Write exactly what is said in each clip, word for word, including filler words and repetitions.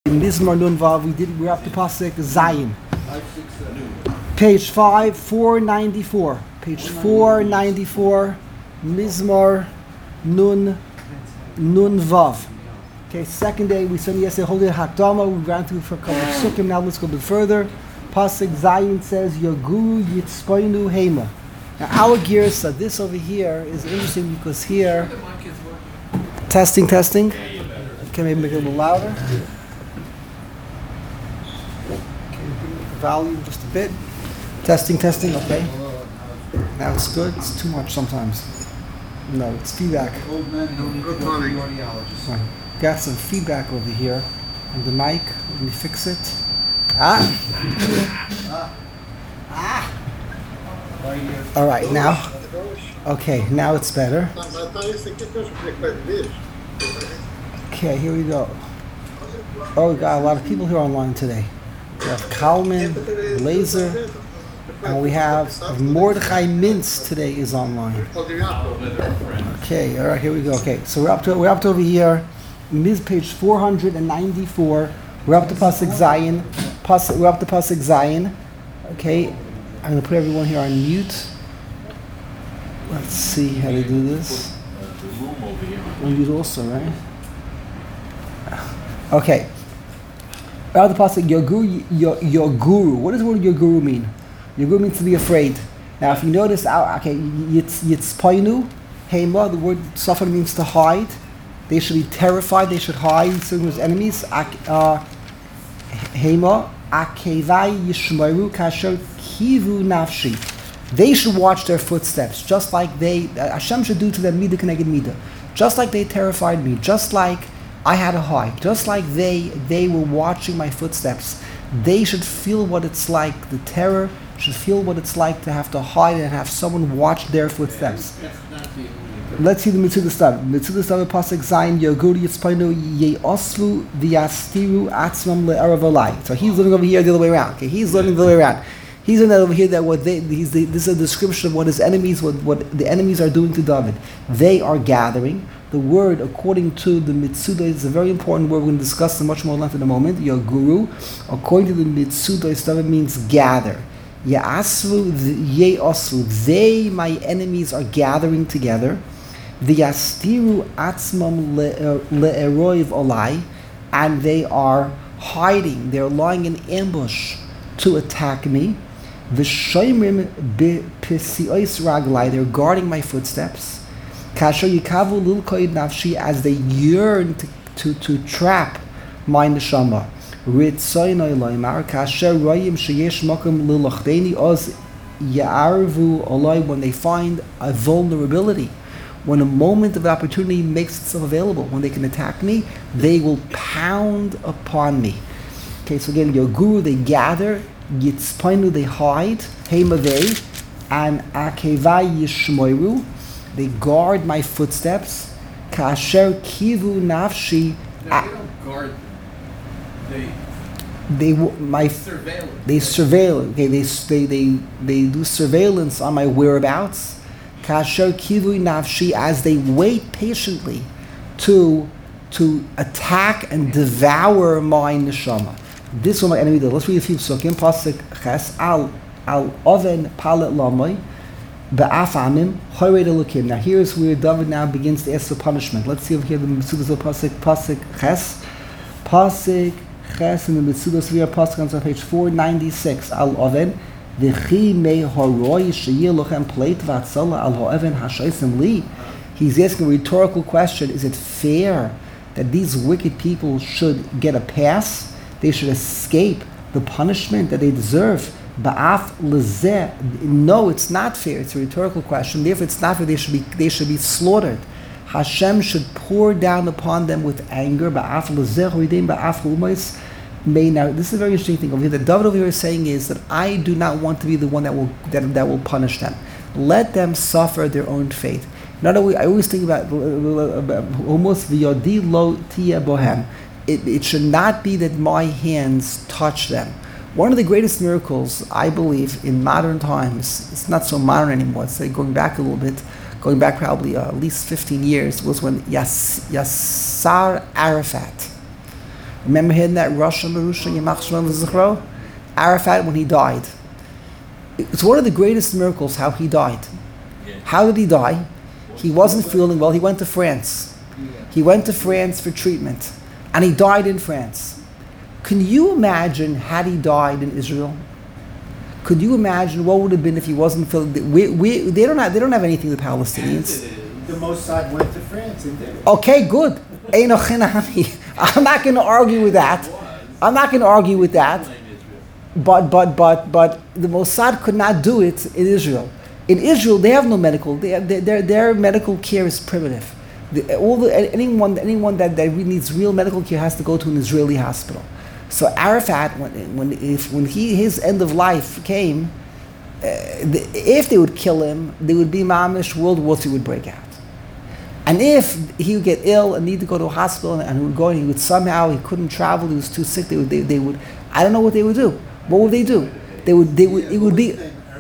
Mizmor Nun Vav, we did, we're up to Pasuk Zayin. Page five, four ninety-four. Page four ninety-four, Mizmor Nun, Nun Vav. Okay, second day, we said yesterday, hold it Hakdama, we ran through for a couple of Sukkim, now let's go a bit further. Pasuk Zayin says, Yagu Yitzpoinu Hema. Now our girsa, this over here is interesting because here, testing, testing. Can maybe make it a little louder? Volume just a bit. Testing, testing, okay. Now it's good. It's too much sometimes. No, it's feedback. Right. Got some feedback over here on the mic. Let me fix it. Ah. Ah. All right, now. Okay, now it's better. Okay, here we go. Oh, we got a lot of people here online today. We have Kalman, Laser, and we have Mordechai Mintz today is online. Okay, all right, here we go. Okay, so we're up to we're up to over here, Miz page four hundred ninety-four. We're up to Pasuk Zayin. Pasuk, we're up to Pasuk Zayin. Okay, I'm gonna put everyone here on mute. Let's see how to do this. On mute also, right? Okay. Out of the pasuk, your guru, your, your guru. What does the word your guru mean? Your guru means to be afraid. Now, if you notice, okay, yitz yitzpoinu hema. The word suffer means to hide. They should be terrified. They should hide certain as enemies. Hema akevai yishmaru kasher kivu nafshi. They should watch their footsteps, just like they Hashem should do to them midah keneged midah. Just like they terrified me. Just like I had a hide. Just like they they were watching my footsteps, they should feel what it's like. The terror should feel what it's like to have to hide and have someone watch their footsteps. Let's see the Mitzvah stuff. Mitzvah stuff pasuk zayin yoguri yitzpainu yeosvu v'yastiru atzmam le'arav alai. So he's living over here the other way around. Okay, he's living the other way around. He's in that over here that what they he's the, this is a description of what his enemies what what the enemies are doing to David. They are gathering. The word, according to the Mitzuda, is a very important word. We're going to discuss in much more length in a moment. Your guru, according to the Mitzuda, it means gather. Ya'asvu, ye'osvu. They, my enemies, are gathering together. V'yastiru atzmam le'eroiv olai, and they are hiding. They're lying in ambush to attack me. V'shoimrim b'pisiois raglai. They're guarding my footsteps. Kasher yikavu lilkoid nafshi, as they yearn to, to, to trap my neshama. Ritzoynoi loymar kasher royim sheyesh makom lilachdeni oz ya'arvu oloi, when they find a vulnerability, when a moment of opportunity makes itself available, when they can attack me, they will pound upon me. Okay, so again, your guru, they gather, yitzpainu, they hide, heimavei, and akevai yishmoiru, they guard my footsteps. Kasher kivu nafshi. No, they don't guard. They. They my. Surveillance. They surveil. Okay, they they they they do surveillance on my whereabouts. Kasher kivu nafshi, as they wait patiently to to attack and devour my neshama. This is what my enemy did. Let's read a few psukim. Pasuk ches al al oven palet lamai. Now here's where David now begins to ask for punishment. Let's see over here the Mitzudas of Pasuk, Pasuk Ches. Pasuk Ches in the Mitzudas of Pasuk on page four ninety-six. Al Oven. V'chi me horoi sheyeh lochem pleit v'atzala al ha'oven ha'shaisim li. He's asking a rhetorical question. Is it fair that these wicked people should get a pass? They should escape the punishment that they deserve? Ba'af lezeh. No, it's not fair. It's a rhetorical question. Therefore, it's not fair. They should be they should be slaughtered. Hashem should pour down upon them with anger. Ba'af lezeh hoidim ba'af lumais. May now. This is a very interesting thing over here. That David over here is saying is that I do not want to be the one that will that, that will punish them. Let them suffer their own fate. Not only I always think about almost v'yodi lo tia bohem. It it should not be that my hands touch them. One of the greatest miracles, I believe, in modern times, it's not so modern anymore, it's like going back a little bit, going back probably uh, at least fifteen years, was when Yas, Yasser Arafat, Remember him, that Rosh Marusha Yamach Shalom V'Zichro? Arafat, when he died. It's one of the greatest miracles how he died. How did he die? He wasn't feeling well. He went to France. He went to France for treatment. And he died in France. Can you imagine had he died in Israel? Could you imagine what would have been if he wasn't feeling... We, we, they, don't have, they don't have anything with the Palestinians. The Mossad went to France and did it. Okay, good. Eino chinami. I'm not going to argue with that. I'm not going to argue with that. But but but but the Mossad could not do it in Israel. In Israel, they have no medical. They have, their their medical care is primitive. The, all the, anyone anyone that, that really needs real medical care has to go to an Israeli hospital. So Arafat, when when if when he his end of life came, uh, the, if they would kill him, there would be mamish, World War Two would break out. And if he would get ill and need to go to a hospital and he would go and he would somehow, he couldn't travel, he was too sick, they would, they, they would, I don't know what they would do. What would they do? They would, they would, it would be,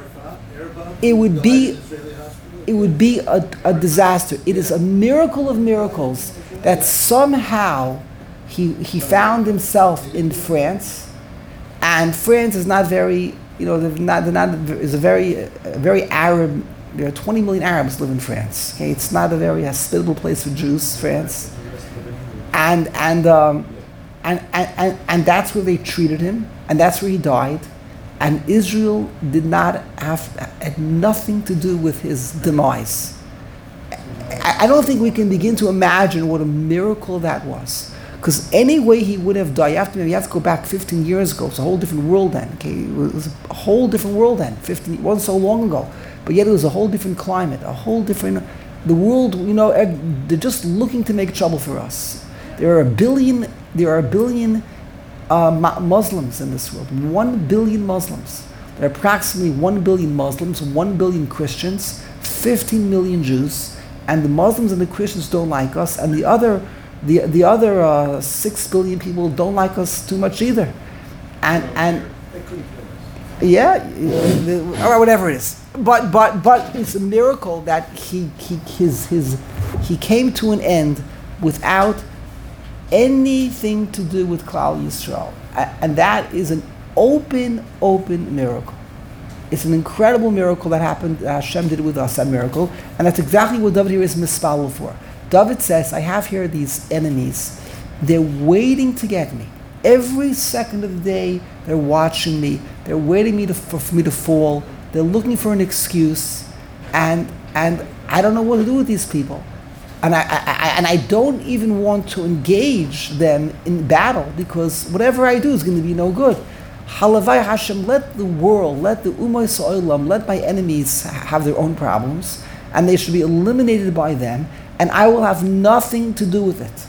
it would be, it would be a, a disaster. It is a miracle of miracles that somehow he, he found himself in France, and France is not very, you know, they're not, they're not, is a very, a very Arab. There are twenty million Arabs live in France. Okay, it's not a very hospitable place for Jews, France, and and um, and, and and and that's where they treated him, and that's where he died, and Israel did not have had nothing to do with his demise. I, I don't think we can begin to imagine what a miracle that was. Because any way he would have died, you have to, you have to go back fifteen years ago. It's a whole different world then. Okay, it was a whole different world then. fifteen, it wasn't so long ago. But yet it was a whole different climate, a whole different... The world, you know, they're just looking to make trouble for us. There are a billion, there are a billion uh, Muslims in this world. One billion Muslims. There are approximately one billion Muslims, one billion Christians, fifteen million Jews, and the Muslims and the Christians don't like us, and the other, the the other uh, six billion people don't like us too much either. And and yeah, or whatever it is. But but but it's a miracle that he he his his he came to an end without anything to do with Klal Yisrael, and that is an open open miracle. It's an incredible miracle that happened. Uh, Hashem did it with us, that miracle, and that's exactly what David here is mispalel for. David says, "I have here these enemies. They're waiting to get me. Every second of the day, they're watching me. They're waiting me to, for, for me to fall. They're looking for an excuse, and and I don't know what to do with these people, and I, I, I and I don't even want to engage them in battle because whatever I do is going to be no good. Halavai Hashem, let the world, let the Umay Sa'olam, let my enemies have their own problems, and they should be eliminated by them, and I will have nothing to do with it."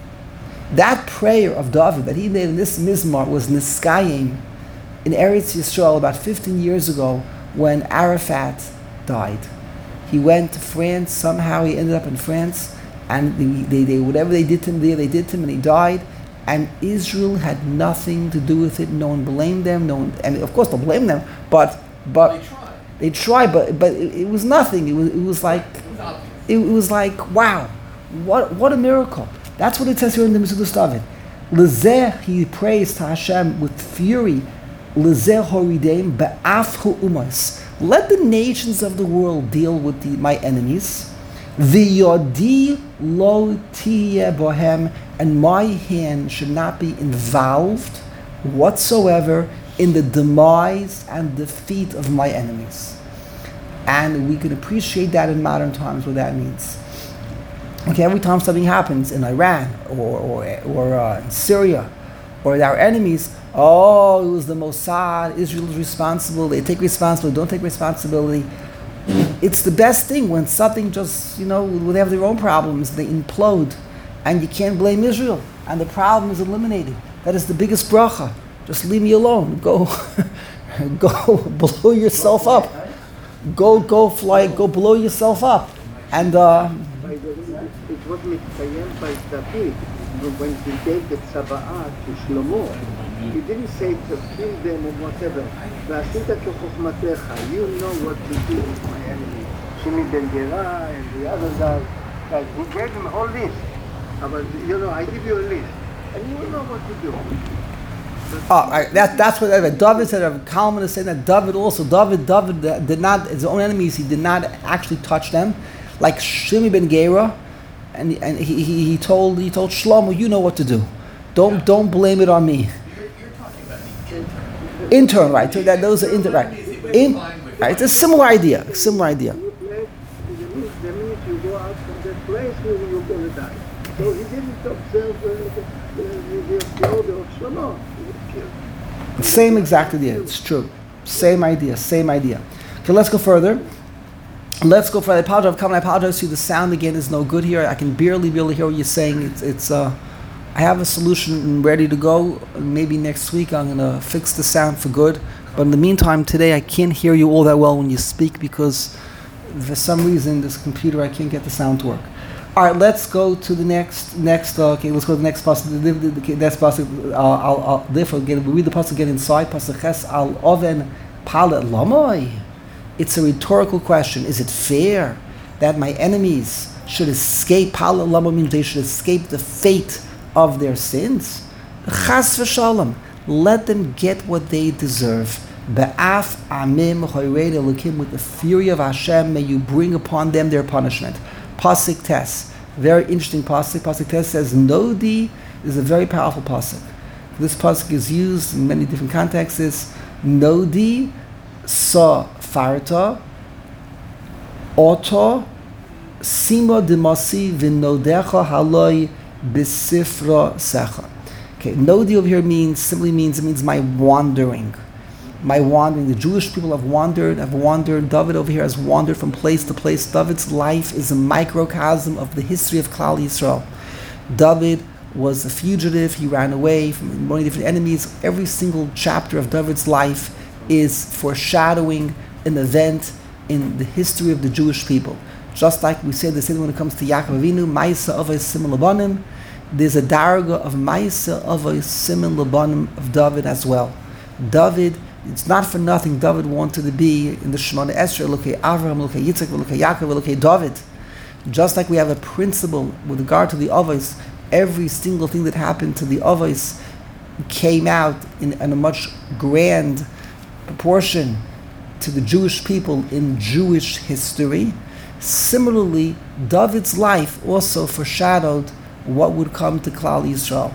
That prayer of David that he made in this Mizmar was Niskayim in Eretz Yisrael about fifteen years ago when Arafat died. He went to France, somehow he ended up in France, and they, they, they, whatever they did to him there, they did to him, and he died, and Israel had nothing to do with it. No one blamed them, no one, and of course they'll blame them, but but They tried. they tried, but but it, it was nothing. It was it was like it, it was like wow, what what a miracle. That's what it says here in the Mesudus David. Lezeh, he prays to Hashem with fury. Lezeh horideim be'afhu umas. Let the nations of the world deal with the, my enemies. V'yodi lo tiyeh bohem, and my hand should not be involved whatsoever in the demise and defeat of my enemies. And we can appreciate that in modern times, what that means. Okay, every time something happens in Iran or or, or uh, in Syria or our enemies, oh, it was the Mossad, Israel is responsible, they take responsibility, don't take responsibility. It's the best thing when something just, you know, when they have their own problems, they implode, and you can't blame Israel, and the problem is eliminated. That is the biggest bracha. Just leave me alone. Go, go blow yourself up. Go, go fly, go blow yourself up. And, uh, it was mitzvayim by David when he gave the tzava'ah to Shlomo. He didn't say to kill them or whatever. V'asita k'chokhmatecha, you know what to do with my enemy. Shimi ben Gera and the other guys. Like, he gave him a whole list. But, you know, I give you a list. and you will know what to do. Oh, all right. That, that's what David said. Rav Kalman is saying that David also, David, David uh, did not, his own enemies, he did not actually touch them. Like Shimi ben Gera, and and he, he, he told he told Shlomo, you know what to do. Don't Yeah. don't blame it on me. You're, you're talking about the intern. Intern, right? So that those are inter, right? In, right. It's a similar idea. A similar idea. You play, the minute, the minute you go out from that place, you, you're going to die. So he didn't observe uh, the, the, the order of Shlomo. He was killed. Same exact idea. It's true. Same idea. Same idea. Okay, let's go further. Let's go further. I apologize. I apologize to you. The sound again is no good here. I can barely, barely hear what you're saying. It's, it's. Uh, I have a solution ready to go. Maybe next week I'm gonna fix the sound for good. But in the meantime, today I can't hear you all that well when you speak because for some reason this computer I can't get the sound to work. All right, let's go to the next next. Uh, okay, let's go to the next pasuk. The, the, the, next pasuk. Uh, I'll, I'll therefore again we read the pasuk again inside pasuk ches al oven palet lamoy. It's a rhetorical question. Is it fair that my enemies should escape? Palet lamoy means they should escape the fate of their sins. Chas v'shalom. Let them get what they deserve. Be'af amim choyred elokim, with the fury of Hashem, may you bring upon them their punishment. Pasuk Tes, very interesting pasuk. Pasuk Tes says, Nodi is a very powerful pasuk. This pasuk is used in many different contexts. Nodi sa farta, oto, sima demasi v'nodecha haloi b'sifra secha. Okay, Nodi over here means, simply means, it means my wandering. My wandering. The Jewish people have wandered, have wandered. David over here has wandered from place to place. David's life is a microcosm of the history of Klal Yisrael. David was a fugitive. He ran away from many different enemies. Every single chapter of David's life is foreshadowing an event in the history of the Jewish people. Just like we said the same when it comes to Yaakov Avinu, Ma'isa Avos Siman Labanim, there's a darga of Ma'isa Avos Siman Labanim of David as well. David, it's not for nothing David wanted to be in the Shemona Esrei, Elokei Avraham, Elokei Yitzchak, Elokei Yaakov, Elokei David. Just like we have a principle with regard to the Avos, every single thing that happened to the Avos came out in, in a much grand proportion to the Jewish people in Jewish history. Similarly, David's life also foreshadowed what would come to Klal Yisrael.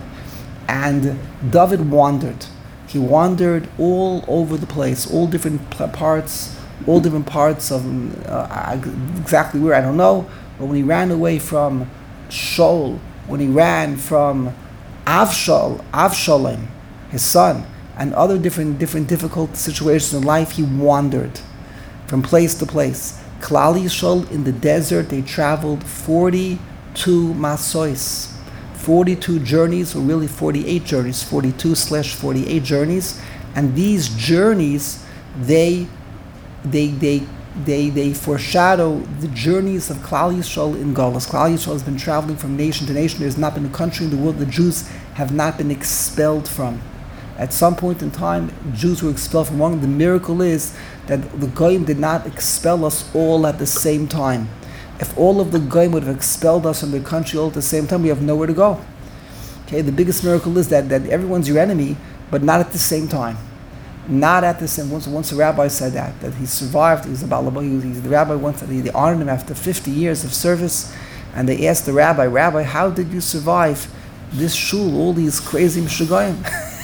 And David wandered. He wandered all over the place, all different parts, all different parts of uh, exactly where, I don't know. But when he ran away from Shaul, when he ran from Avshal, Avshalom, his son, and other different different difficult situations in life, he wandered from place to place. Klal Yisrael in the desert, they traveled forty-two masois. forty-two journeys, or really forty-eight journeys, forty-two slash forty-eight journeys, and these journeys, they, they, they, they, they foreshadow the journeys of Klal Yisrael in Galus. Klal Yisrael has been traveling from nation to nation. There's not been a country in the world the Jews have not been expelled from. At some point in time, Jews were expelled from one. The miracle is that the Goyim did not expel us all at the same time. If all of the Goyim would have expelled us from the country all at the same time, we have nowhere to go. Okay, the biggest miracle is that, that everyone's your enemy, but not at the same time. Not at the same. Once, once a rabbi said that, that he survived. He was a Baal He was, he, the rabbi once they, they honored him after fifty years of service, and they asked the rabbi, Rabbi, how did you survive this shul, all these crazy Mishugoyim?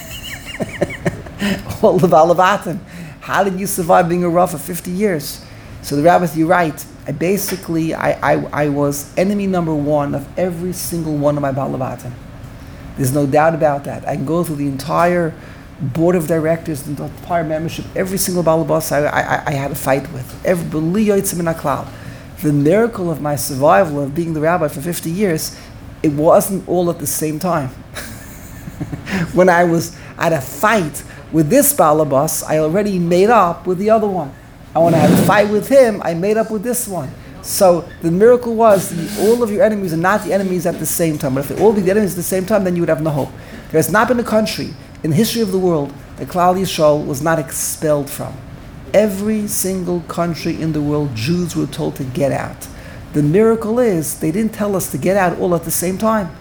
all the Balabatim. How did you survive being a Rav for fifty years? So the rabbi said, you're right. I basically, I, I, I was enemy number one of every single one of my Balabatim. There's no doubt about that. I can go through the entire board of directors, the entire membership, every single Balabas I, I, I had a fight with. Every, the miracle of my survival of being the rabbi for fifty years, it wasn't all at the same time. When I was at a fight with this Balabas, I already made up with the other one. And when I had a fight with him, I made up with this one. So the miracle was the, all of your enemies are not the enemies at the same time. But if they all be the enemies at the same time, then you would have no hope. There has not been a country in the history of the world that Klal Yisrael was not expelled from. Every single country in the world, Jews were told to get out. The miracle is they didn't tell us to get out all at the same time.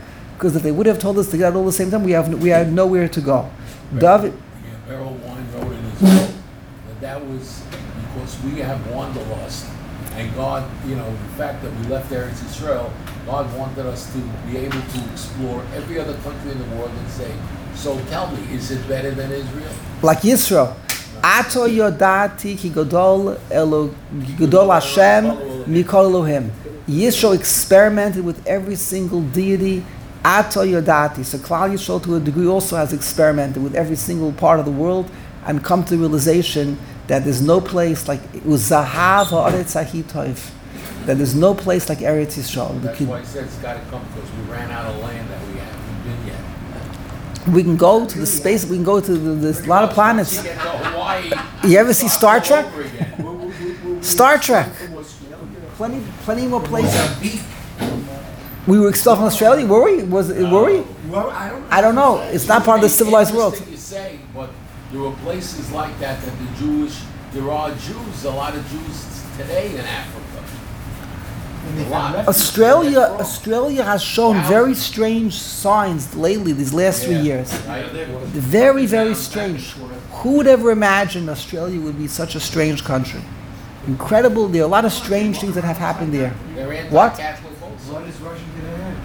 Because if they would have told us to get out all the same time, we have we had nowhere to go. David, Yeah, Beryl Wine wrote in his book that that was because we have wanderlust, and God, you know, the fact that we left Eretz Yisrael, God wanted us to be able to explore every other country in the world and say, so tell me, is it better than Israel? like Yisro, Ato Yodati Ki Gadol Elo Ki Gadol Hashem Mikol Elohim. Yisro experimented with every single deity. Ato Yodati. So Klal Yisrael, to a degree, also has experimented with every single part of the world and come to the realization that there's no place like Uzahav Haaretz Hahitoiv. That there's no place like Eretz Yisrael. That's why I said it's got to come because we ran out of land that we haven't been yet. We can go to the space. We can go to the, there's a lot of planets. Once you get to Hawaii, You ever see Star all Trek? over again. Star Trek. Plenty, plenty more places. We were expelled from Australia. Were we? Was it? Were we? Well, I don't know. I don't know. It's not part of the civilized world. Interesting you say, but there were places like that that the Jewish, there are Jews, a lot of Jews today in Africa. And they A lot. found Australia, That's wrong. Australia has shown very strange signs lately. These last three Yeah. years, Right? very, very strange. Who would ever imagine Australia would be such a strange country? Incredible. There are a lot of strange things that have happened there. They're What? anti-Catholic also. What is Russian to their hands?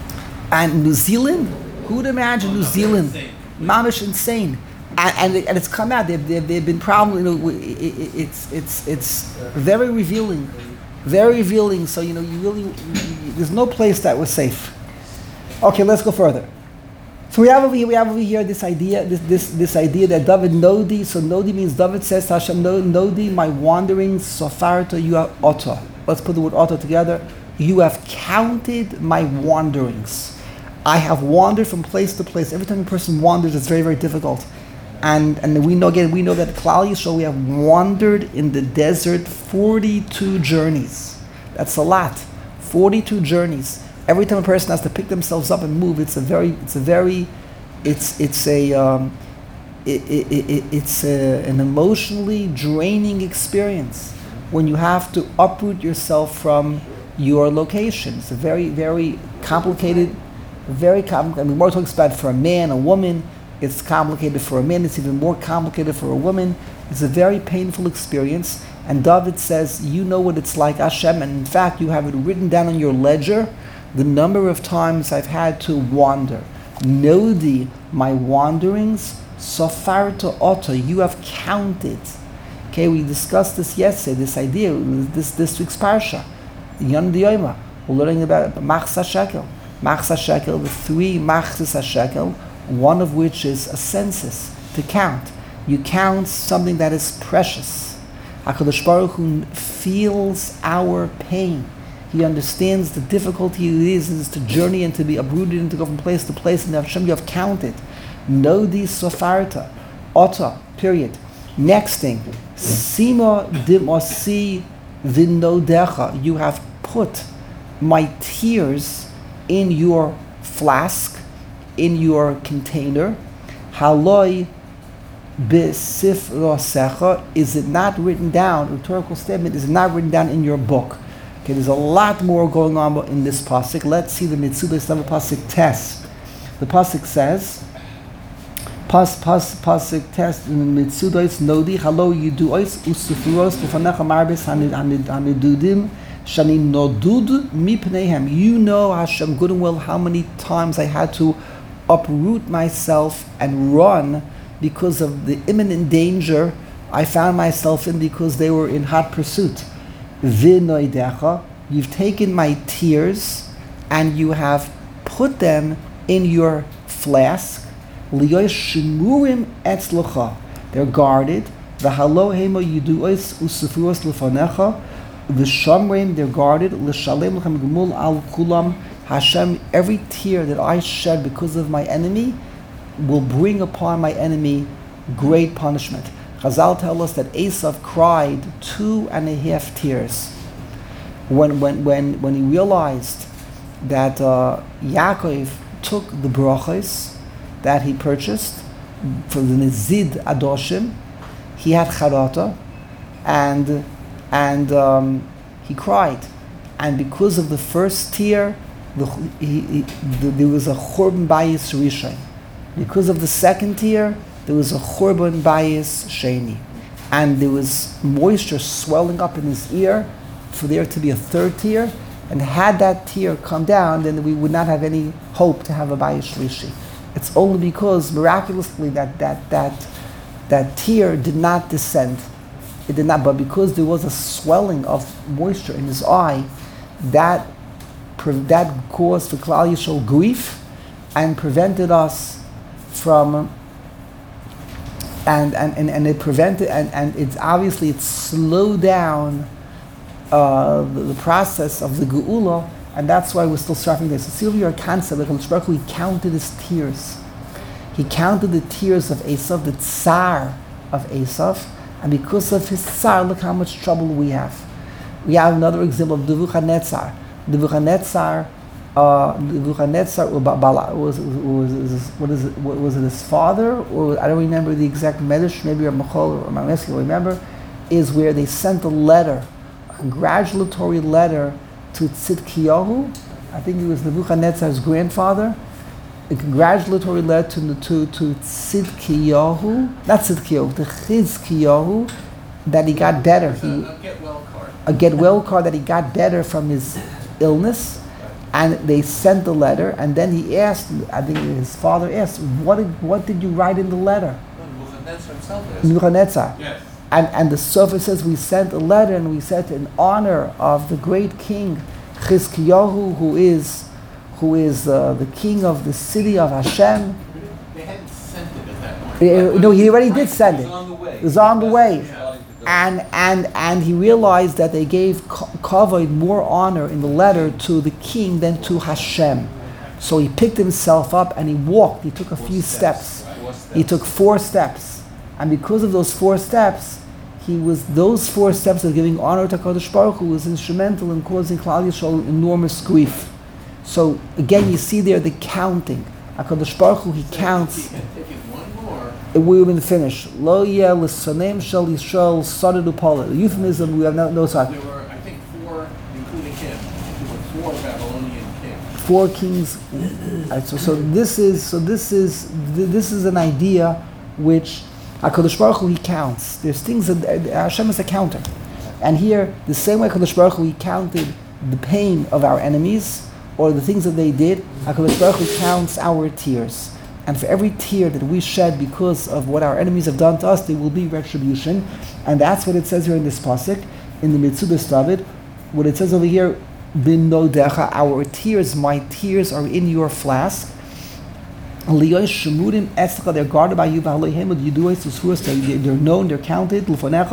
And New Zealand, who would imagine New Zealand? Mamish insane. And, and, it- and it's come out. They've, they've, they've been problem. You know, it, it, it's it's it's very revealing, very revealing. So you know, you really you, there's no place that was safe. Okay, let's go further. So we have over here, we have over here this idea, this this this idea that David Nodi. So Nodi means David says to Hashem, "No- Nodi, my wanderings, Sofarta, you have Otta." Let's put the word Otta together. You have counted my wanderings. I have wandered from place to place. Every time a person wanders, it's very, very difficult. And and we know again, we know that at Klal Yisrael we have wandered in the desert forty-two journeys. That's a lot. forty-two journeys. Every time a person has to pick themselves up and move, it's a very, it's a very, it's it's a, um, it, it, it, it's a, an emotionally draining experience when you have to uproot yourself from your location. It's a very, very complicated, very complicated. I mean, more talks about for a man, a woman. It's complicated for a man. It's even more complicated for a woman. It's a very painful experience. And David says, you know what it's like, Hashem, and in fact, you have it written down on your ledger, the number of times I've had to wander. Nodi, my wanderings, Sofarta Otta, you have counted. Okay, we discussed this yesterday, this idea, this this week's parsha. Yom Diyoma, we're learning about Machs HaShekel. Machs HaShekel, the three Machs HaShekel, one of which is a census, to count. You count something that is precious. HaKadosh Baruch Hu feels our pain. He understands the difficulty it is, is to journey and to be uprooted and to go from place to place. And Hashem, you have counted. Nodi Sofarta, Otta, period. Next thing, Sima Dimosi Vinodecha, you have put my tears in your flask, in your container. Haloi Besifrosecha, is it not written down? Rhetorical statement, is it not written down in your book? Okay, there's a lot more going on in this pasuk. Let's see the Mitzudas Level pasuk test. The pasuk says, Pas pas pasuk test in Mitzudas Nodi Halo Yiduos Usufuros Lefanecha Marbis Hanidudim Shani Nodud Mipneihem. You know, Hashem, good and well, how many times I had to uproot myself and run because of the imminent danger I found myself in because they were in hot pursuit. V'noidecha, you've taken my tears and you have put them in your flask. Liyosh shimurim etzlocha, they're guarded. V'halo hemo yiduos usufuos lefanecha. V'shamreim, they're guarded. L'shalem lechem gemul al kulam. Hashem, every tear that I shed because of my enemy will bring upon my enemy great punishment. Chazal tell us that Esav cried two and a half tears when when when when he realized that uh, Yaakov took the brachos that he purchased for the Nizid Adoshim. He had charata, and and um, he cried, and because of the first tear, the, he, he, the, there was a Churban Bayis Rishon. Because of the second tier, there was a Churban Bayis Sheni. And there was moisture swelling up in his ear for there to be a third tier. And had that tier come down, then we would not have any hope to have a Bayis Shlishi. It's only because miraculously that that that that tear did not descend. It did not, but because there was a swelling of moisture in his eye, that that caused the Klal Yisrael grief and prevented us from and and, and, and it prevented and, and it's obviously it slowed down uh, the, the process of the Geula. And that's why we're still suffering this. So see over your concept, like HaKadosh he counted his tears. He counted the tears of Esav, the tsar of Esav, and because of his tsar, look how much trouble we have. We have another example of Nebuchadnezzar. Nebuchadnezzar, uh, Nebuchadnezzar was, was, was, what is it, was it his father? Or I don't remember the exact medrash, maybe Ramachol or Mameski will remember, is where they sent a letter, a congratulatory letter to Tzidkiyahu. I think it was Nebuchadnezzar's grandfather. A congratulatory letter to to, to Tzidkiyahu, not Tzidkiyahu, to Chizkiyahu, that he got better. He, a get well card. A get well card that he got better from his illness, and they sent the letter. And then he asked, I think his father asked, "What did what did you write in the letter?" Nebuchadnezzar himself is. Nebuchadnezzar. Yes. And and the Sofer says we sent a letter and we said in honor of the great king Chizkiyahu, who is who is uh, the king of the city of Hashem. They hadn't sent it at that point. Uh, no, he already did send it. It was on the way. It was on the way. Yeah. And and and he realized that they gave kavod, more honor in the letter to the king than to Hashem. So he picked himself up and he walked. He took a few steps. He took four steps. And because of those four steps, he was those four steps of giving honor to Kadosh Baruch Hu was instrumental in causing Klal Yisrael enormous grief. So again, you see there the counting. Hakadosh Baruch Hu, he counts. Take it one more. We've been finished. Lo yeh l'sanem shel Yisrael saded upala. The euphemism we have no no sorry. There were, I think, four, including him. There were four Babylonian kings. Four kings. Right, so so this is so this is this is an idea which Hakadosh Baruch Hu, he counts. There's things that uh, Hashem is a counter, and here the same way Hakadosh Baruch Hu, he counted the pain of our enemies or the things that they did. HaKadosh Baruch Hu counts our tears. And for every tear that we shed because of what our enemies have done to us, there will be retribution. And that's what it says here in this pasuk, in the Mitzudas David. What it says over here, Bin nodecha, our tears, my tears are in your flask. They're guarded by you. They're known, they're counted.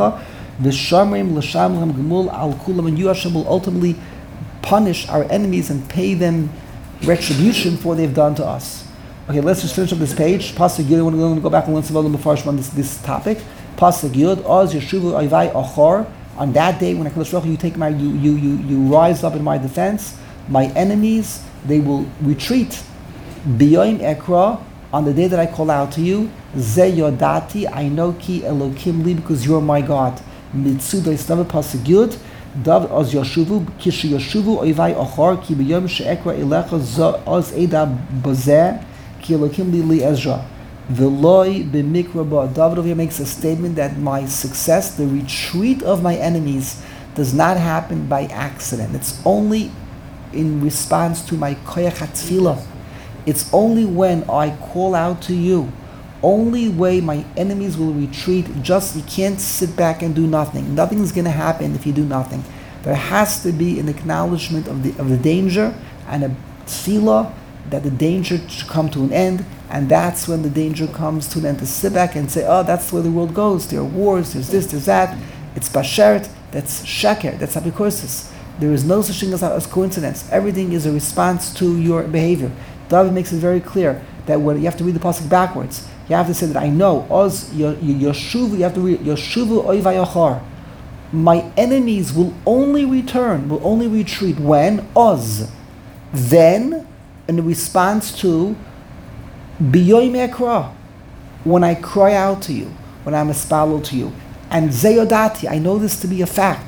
And you, Hashem, will ultimately punish our enemies and pay them retribution for what they've done to us. Okay, let's just finish up this page. Pasuk Yud. I want to go back and learn some other Mefarshim on this, this topic. Pasuk Yud. Oz Yeshuvu Oyvai Achor. On that day, when HaKadosh Baruch Hu, you take my, you, you, you, you rise up in my defense. My enemies, they will retreat. Biyoim Ekra. On the day that I call out to you, Ze Yodati. I know ki Elokim li, because you're my God. Mitzuda Islava Pasuk Yud. Dav oz Yoshuvu kish Yoshuvu Oyvai Achor ki b'yom she'ekra elecha zo oz eda bozeh ki Elokim li li Ezra v'loi b'mikra ba. David over here makes a statement that my success, the retreat of my enemies, does not happen by accident. It's only in response to my koyach hatfilah. It's only when I call out to you. Only way my enemies will retreat. Just you can't sit back and do nothing. Nothing's going to happen if you do nothing. There has to be an acknowledgement of the of the danger and a tefillah that the danger should come to an end. And that's when the danger comes to an end. To sit back and say, "Oh, that's where the world goes. There are wars. There's this. There's that." It's bashert. That's sheker. That's apikorsis. There is no such thing as, as coincidence. Everything is a response to your behavior. David makes it very clear that when you have to read the pasuk backwards. You have to say that I know. Oz Yoshuvu. You have to read Yoshuvu Oyvai Achor. My enemies will only return, will only retreat when Oz. Then, in response to Biyoim Ekra, when I cry out to you, when I'm espalel to you, and Zeyodati. I know this to be a fact.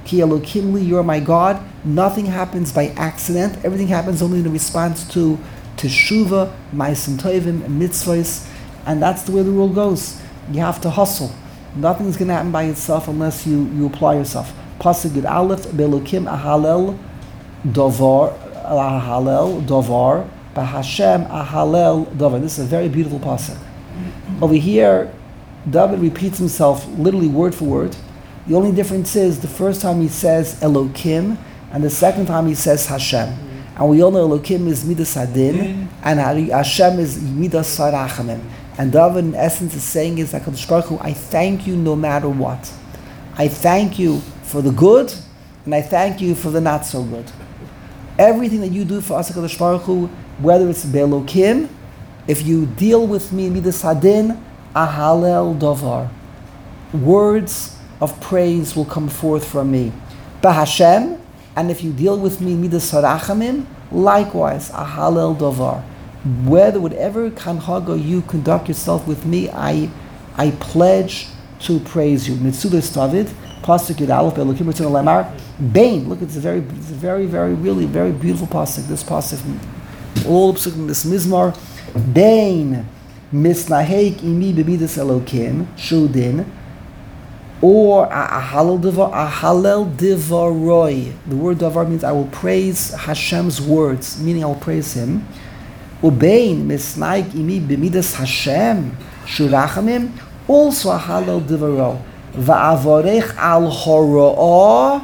Ki Elokim li, you're my God. Nothing happens by accident. Everything happens only in response to teshuva, ma'asim tovim, mitzvahs, and that's the way the world goes. You have to hustle. Nothing's going to happen by itself unless you, you apply yourself. Pasuk Yud Aleph, Be'elokim ahalel dovar, ahalel dovar, b'Hashem ahalel dovar. This is a very beautiful pasuk. Over here, David repeats himself literally word for word. The only difference is the first time he says Elokim, and the second time he says Hashem. And we all know Elokim is Midas Hadin, and Hashem is Midas Sarachamim. And David, in essence, is saying is that HaKadosh Baruch Hu, I thank you no matter what. I thank you for the good, and I thank you for the not so good. Everything that you do for us, HaKadosh Baruch Hu, whether it's Be'elokim, if you deal with me Midas Hadin, Ahalel Dovar. Words of praise will come forth from me. B'Hashem, and if you deal with me Midas Harachamim, likewise, Ahalel Dovar. Whether whatever kanhaga you conduct yourself with me, I I pledge to praise you. Mitzudas David, Pasuk Yud Aleph, Elokim Ritzon Lamar, Bain. Look, it's a very, it's a very, very, really, very beautiful pasuk. This pasuk, all the pasuk in this mizmar, Bain misnaheik imi b'midas Elokim shudin, or ahalel divar, ahalel divaroi. The word davar means I will praise Hashem's words, meaning I will praise Him. Ubein misnaik imi b'midas Hashem shurachamim, also ahalel divaro. Va'avorech al horo'ah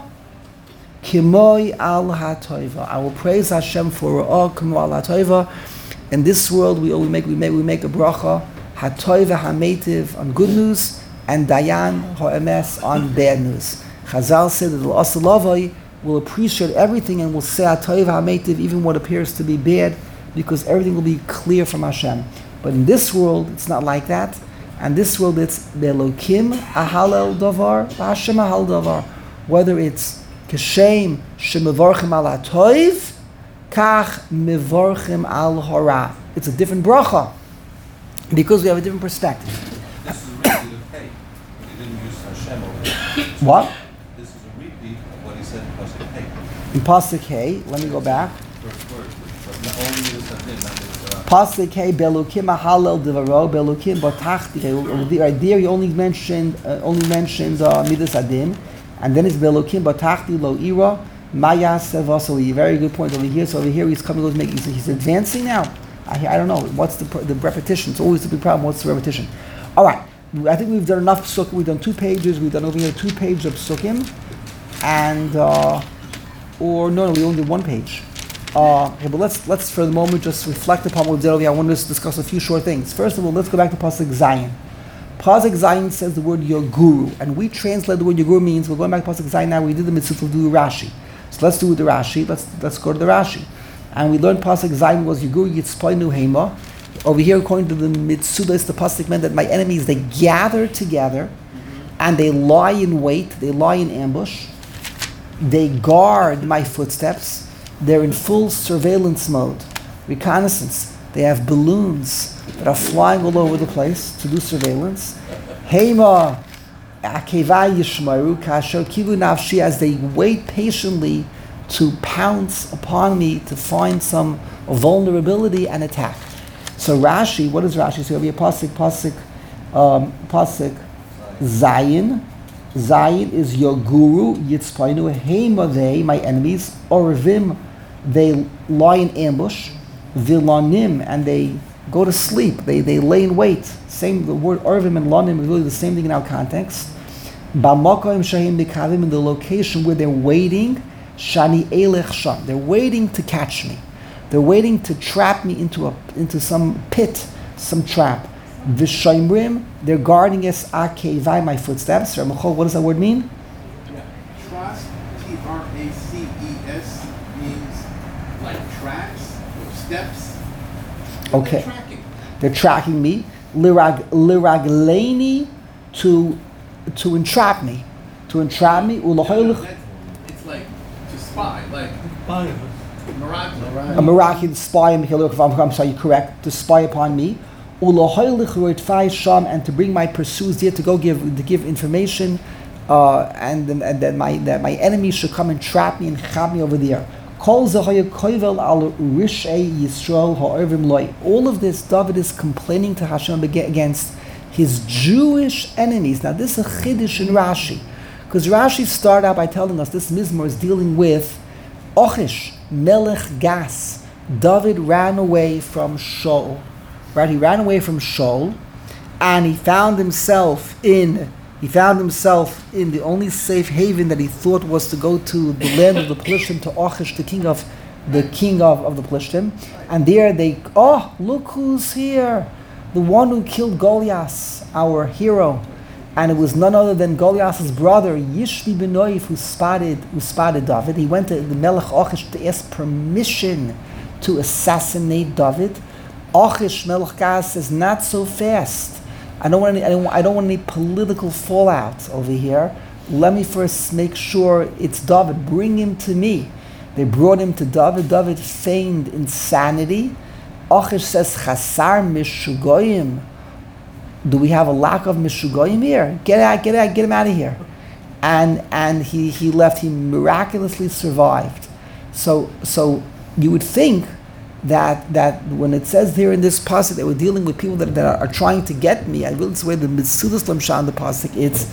kimoi al hatoiva. I will praise Hashem for ra'ah kimoi al hatoiva. In this world, we we make we make we make a bracha hatoiva hametiv on good news and dayan ha'emes on bad news. Chazal said that the asalavai will appreciate everything and will say hatoiva hametiv, even what appears to be bad, because everything will be clear from Hashem. But in this world, it's not like that. And this world, it's Be'elokim ahalel davar, Hashem ahalel davar. Whether it's Keshem shemevarchim al hatoiv, kach mevarchim al hara. It's a different bracha because we have a different perspective. This is a repeat of Hey. He didn't use Hashem over here. What? This is a repeat of what he said in Pasuk Hey. In Pasuk Hey, let me go back. First word. But not only this Hadin, not this. Pasuk Hey, Be'elokim ahalel divaro, Be'elokim batachti. Right there, you only mentioned uh, only mentioned uh, Midas Adin, and then it's Be'elokim batachti lo ira maya sevasoli. Very good point over here. So over here, he's coming, goes making. He's, he's advancing now. I, I don't know what's the the repetition. It's always the big problem. What's the repetition? All right, I think we've done enough psukim. We've done two pages. We've done over here two pages of psukim, and uh, or no, no, we only did one page. Uh, okay, but let's let's for the moment just reflect upon what we did over here. I want to discuss a few short things. First of all, let's go back to Pasuk Zayin. Pasuk Zayin says the word your guru, and we translate the word your guru means. We're going back to Pasuk Zayin now. We did the mitzvah to do Rashi, so let's do the Rashi. Let's let's go to the Rashi, and we learned Pasuk Zayin was your guru yitzpoinu hema. Over here, according to the mitzvah, the pasuk meant that my enemies they gather together, and they lie in wait. They lie in ambush. They guard my footsteps. They're in full surveillance mode, reconnaissance. They have balloons that are flying all over the place to do surveillance. Hema, akevai yishmaru kasher kivu nafshi, as they wait patiently to pounce upon me to find some vulnerability and attack. So Rashi, what does Rashi say? We have pasuk, pasuk, um, pasuk, Zayin. Zayin is your guru, yitzpainu, hema they, my enemies, orvim, they lie in ambush, vilanim, and they go to sleep, they they lay in wait. Same, the word orvim and lanim is really the same thing in our context. Bamakoim shahim mikavim, in the location where they're waiting, shani elech sham, they're waiting to catch me. They're waiting to trap me into a into some pit, some trap. V'shaimrim, they're guarding us akevai, my footsteps. What does that word mean? Yeah. Trust, T R A C E S, means like tracks or steps. Okay. They're tracking. They're tracking me. Lirag liragleini, to to entrap me. To entrap me. Yeah, that's- it's like to spy, like mirage. A Moroccan spy, I'm sorry, you're correct, to spy upon me. And to bring my pursuers there to go give to give information uh, and, and that my that my enemies should come and trap me and chab me over there. All of this, David is complaining to Hashem against his Jewish enemies. Now this is a chiddush in Rashi, because Rashi started out by telling us this Mizmor is dealing with Achish, Melech Gas. David ran away from Shaul. Right, he ran away from Shaul, and he found himself in he found himself in the only safe haven that he thought was to go to the land of the Plishtim, to Achish, the king of the king of, of the Plishtim. And there they, oh, look who's here, the one who killed Goliath, our hero. And it was none other than Goliath's brother, Yishbi Benoif, who spotted who spotted David. He went to the Melech Achish to ask permission to assassinate David. Achish, Melech Gas, says, not so fast. I don't want any, I don't, I don't want any political fallout over here. Let me first make sure it's David. Bring him to me. They brought him to David. David feigned insanity. Achish says, Chasar Mishugoyim. Do we have a lack of Mishugoyim here? Get out, get out, get him out of here. And and he, he left. He miraculously survived. So so you would think that that when it says here in this pasuk that we're dealing with people that, that are, are trying to get me, I will say the Mitzudas Lamsha in the pasuk, it's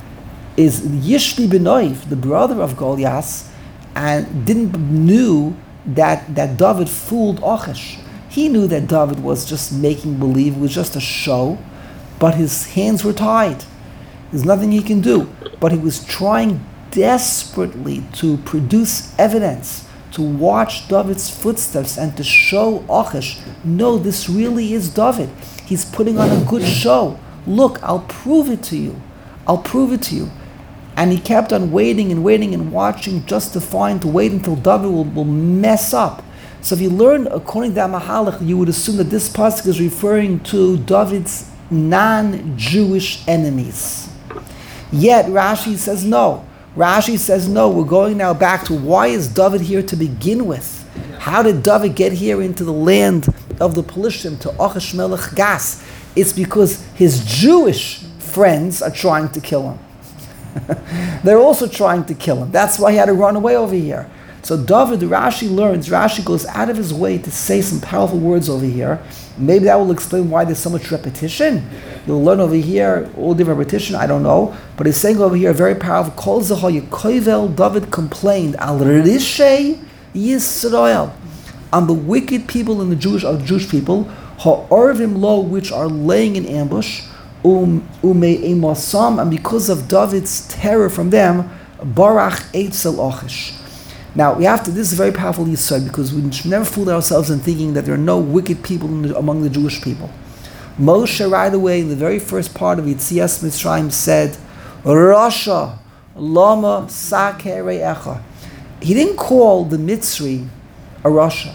is Yishbi Benoif, the brother of Goliath, and didn't knew that that David fooled Achish. He knew that David was just making believe, it was just a show, but his hands were tied. There's nothing he can do. But he was trying desperately to produce evidence, to watch David's footsteps and to show Achish, no, this really is David. He's putting on a good show. Look, I'll prove it to you. I'll prove it to you. And he kept on waiting and waiting and watching, just to find, to wait until David will, will mess up. So if you learn according to that Mahalach, you would assume that this pasuk is referring to David's non-Jewish enemies. Yet Rashi says no. Rashi says no, we're going now back to why is David here to begin with? How did David get here into the land of the Pelishtim, to Achish Melech Gas? It's because his Jewish friends are trying to kill him. They're also trying to kill him. That's why he had to run away over here. So David, Rashi learns, Rashi goes out of his way to say some powerful words over here. Maybe that will explain why there's so much repetition. You'll learn over here all different repetition, I don't know. But he's saying over here, very powerful, Kol Zahal Yekovel, David complained, Al Rishei Yisrael, on the wicked people in the Jewish of the Jewish people, Ha'orvim Lo, which are laying in ambush, Um Ume Emosam, and because of David's terror from them, Barach Eitzel Achish. Now, we have to, this is a very powerful yisod, because we should never fool ourselves in thinking that there are no wicked people in the, among the Jewish people. Moshe, right away, in the very first part of Yitzias Mitzrayim, said, Rasha, Lama, Sakere Echa. He didn't call the Mitzri a Rasha.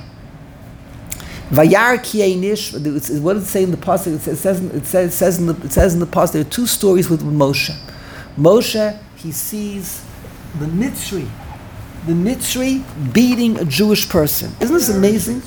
Vayar Kienish, what does it say in the pasuk? It says, it says, it says in the, it says in the pasuk, there are two stories with Moshe. Moshe, he sees the Mitzri, the Mitzri beating a Jewish person. Isn't this amazing?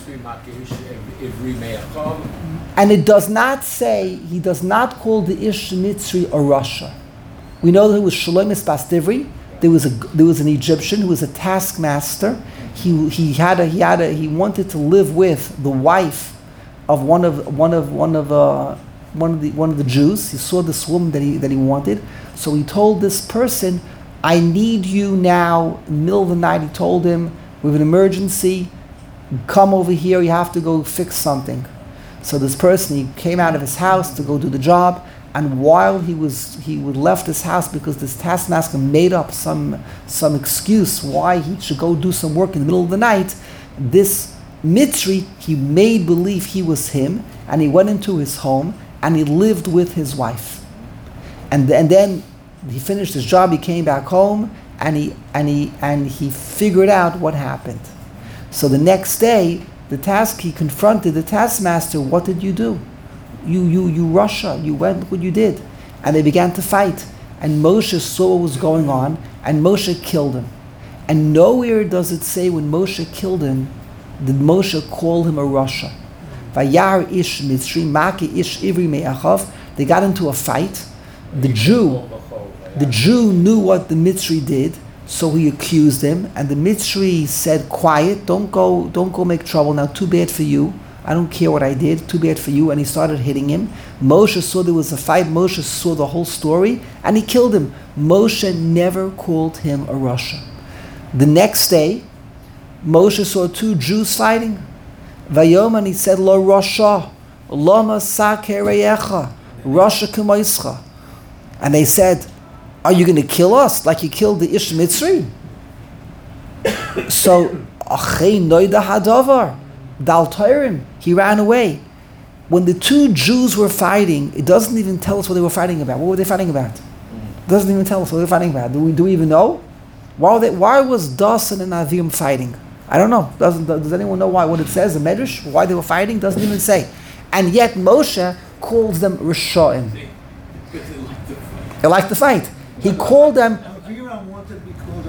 And it does not say, he does not call the Ish Mitzri a Rasha. We know that it was Shlomis Bas Divri. There was a there was an Egyptian who was a taskmaster. He he had a he had a he wanted to live with the wife of one of one of one of uh, one of the one of the Jews. He saw this woman that he that he wanted. So he told this person, I need you now, in the middle of the night. He told him, we have an emergency, come over here, you have to go fix something. So this person, he came out of his house to go do the job, and while he was he would left his house because this taskmaster made up some some excuse why he should go do some work in the middle of the night, this Mitzri, he made believe he was him, and he went into his home, and he lived with his wife. And, and then he finished his job, he came back home, and he and he and he figured out what happened. So the next day, the task he confronted the taskmaster, what did you do? You you you Russia, you went, look what you did. And they began to fight. And Moshe saw what was going on, and Moshe killed him. And nowhere does it say when Moshe killed him, did Moshe call him a Russia. Vayar ish mitzri, maki ish ivri me'achav. They got into a fight. The Jew, The Jew knew what the Mitzri did, so he accused him, and the Mitzri said, quiet, don't go, don't go make trouble now, too bad for you. I don't care what I did, too bad for you, and he started hitting him. Moshe saw there was a fight, Moshe saw the whole story, and he killed him. Moshe never called him a Rasha. The next day, Moshe saw two Jews fighting. Vayom, and he said, Lo Rasha, Lama Sakereyecha, Rasha Kemoischa. And they said, are you going to kill us like you killed the Ish Mitzri? So, Achei Noida Hadavar, Dal Teirim, he ran away. When the two Jews were fighting, it doesn't even tell us what they were fighting about. What were they fighting about? It doesn't even tell us what they were fighting about. Do we, do we even know? Why, were they, why was Dasan and Avim fighting? I don't know. Doesn't, does anyone know why? What it says, the Medrash, why they were fighting? Doesn't even say. And yet Moshe calls them Risha'im. They like to fight. He called them. Aviram wanted to be called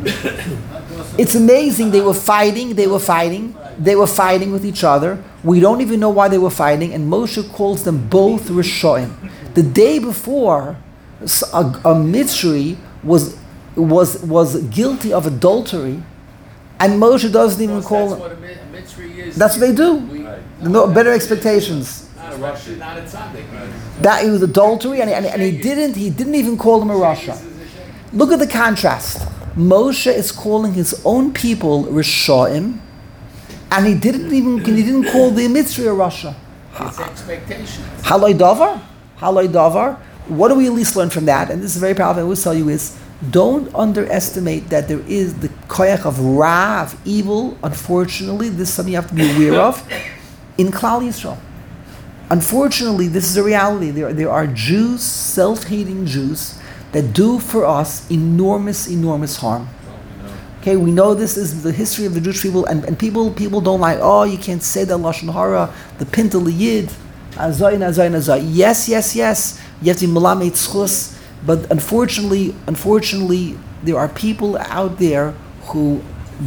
Aviram. It's amazing. They were fighting. They were fighting. They were fighting with each other. We don't even know why they were fighting. And Moshe calls them both Rishoim. The day before, a, a Mitzri was was was guilty of adultery, and Moshe doesn't even Because call that's them. what a mi- a mitzri is. That's what they do. We- No better expectations. Not a Russian, not a tzaddik. That it was adultery, and, and, and he didn't. He didn't even call them a Rasha. Look at the contrast. Moshe is calling his own people Rishoim, and he didn't even he didn't call the Mitzri a Rasha. It's expectations. Haloi davar, haloi davar. What do we at least learn from that? And this is very powerful. I will tell you is don't underestimate that there is the koyach of ra, of evil. Unfortunately, this is something you have to be aware of in Klal Yisrael. Unfortunately, this is a reality. There, there are Jews, self-hating Jews, that do for us enormous, enormous harm. Okay, we know this is the history of the Jewish people, and, and people people don't like, oh, you can't say the Lashon Hara, the Pinta Liyid, Azay, Azay, Azay. Yes, yes, yes, you have to be Malamed Tzchus, but unfortunately, unfortunately, there are people out there who,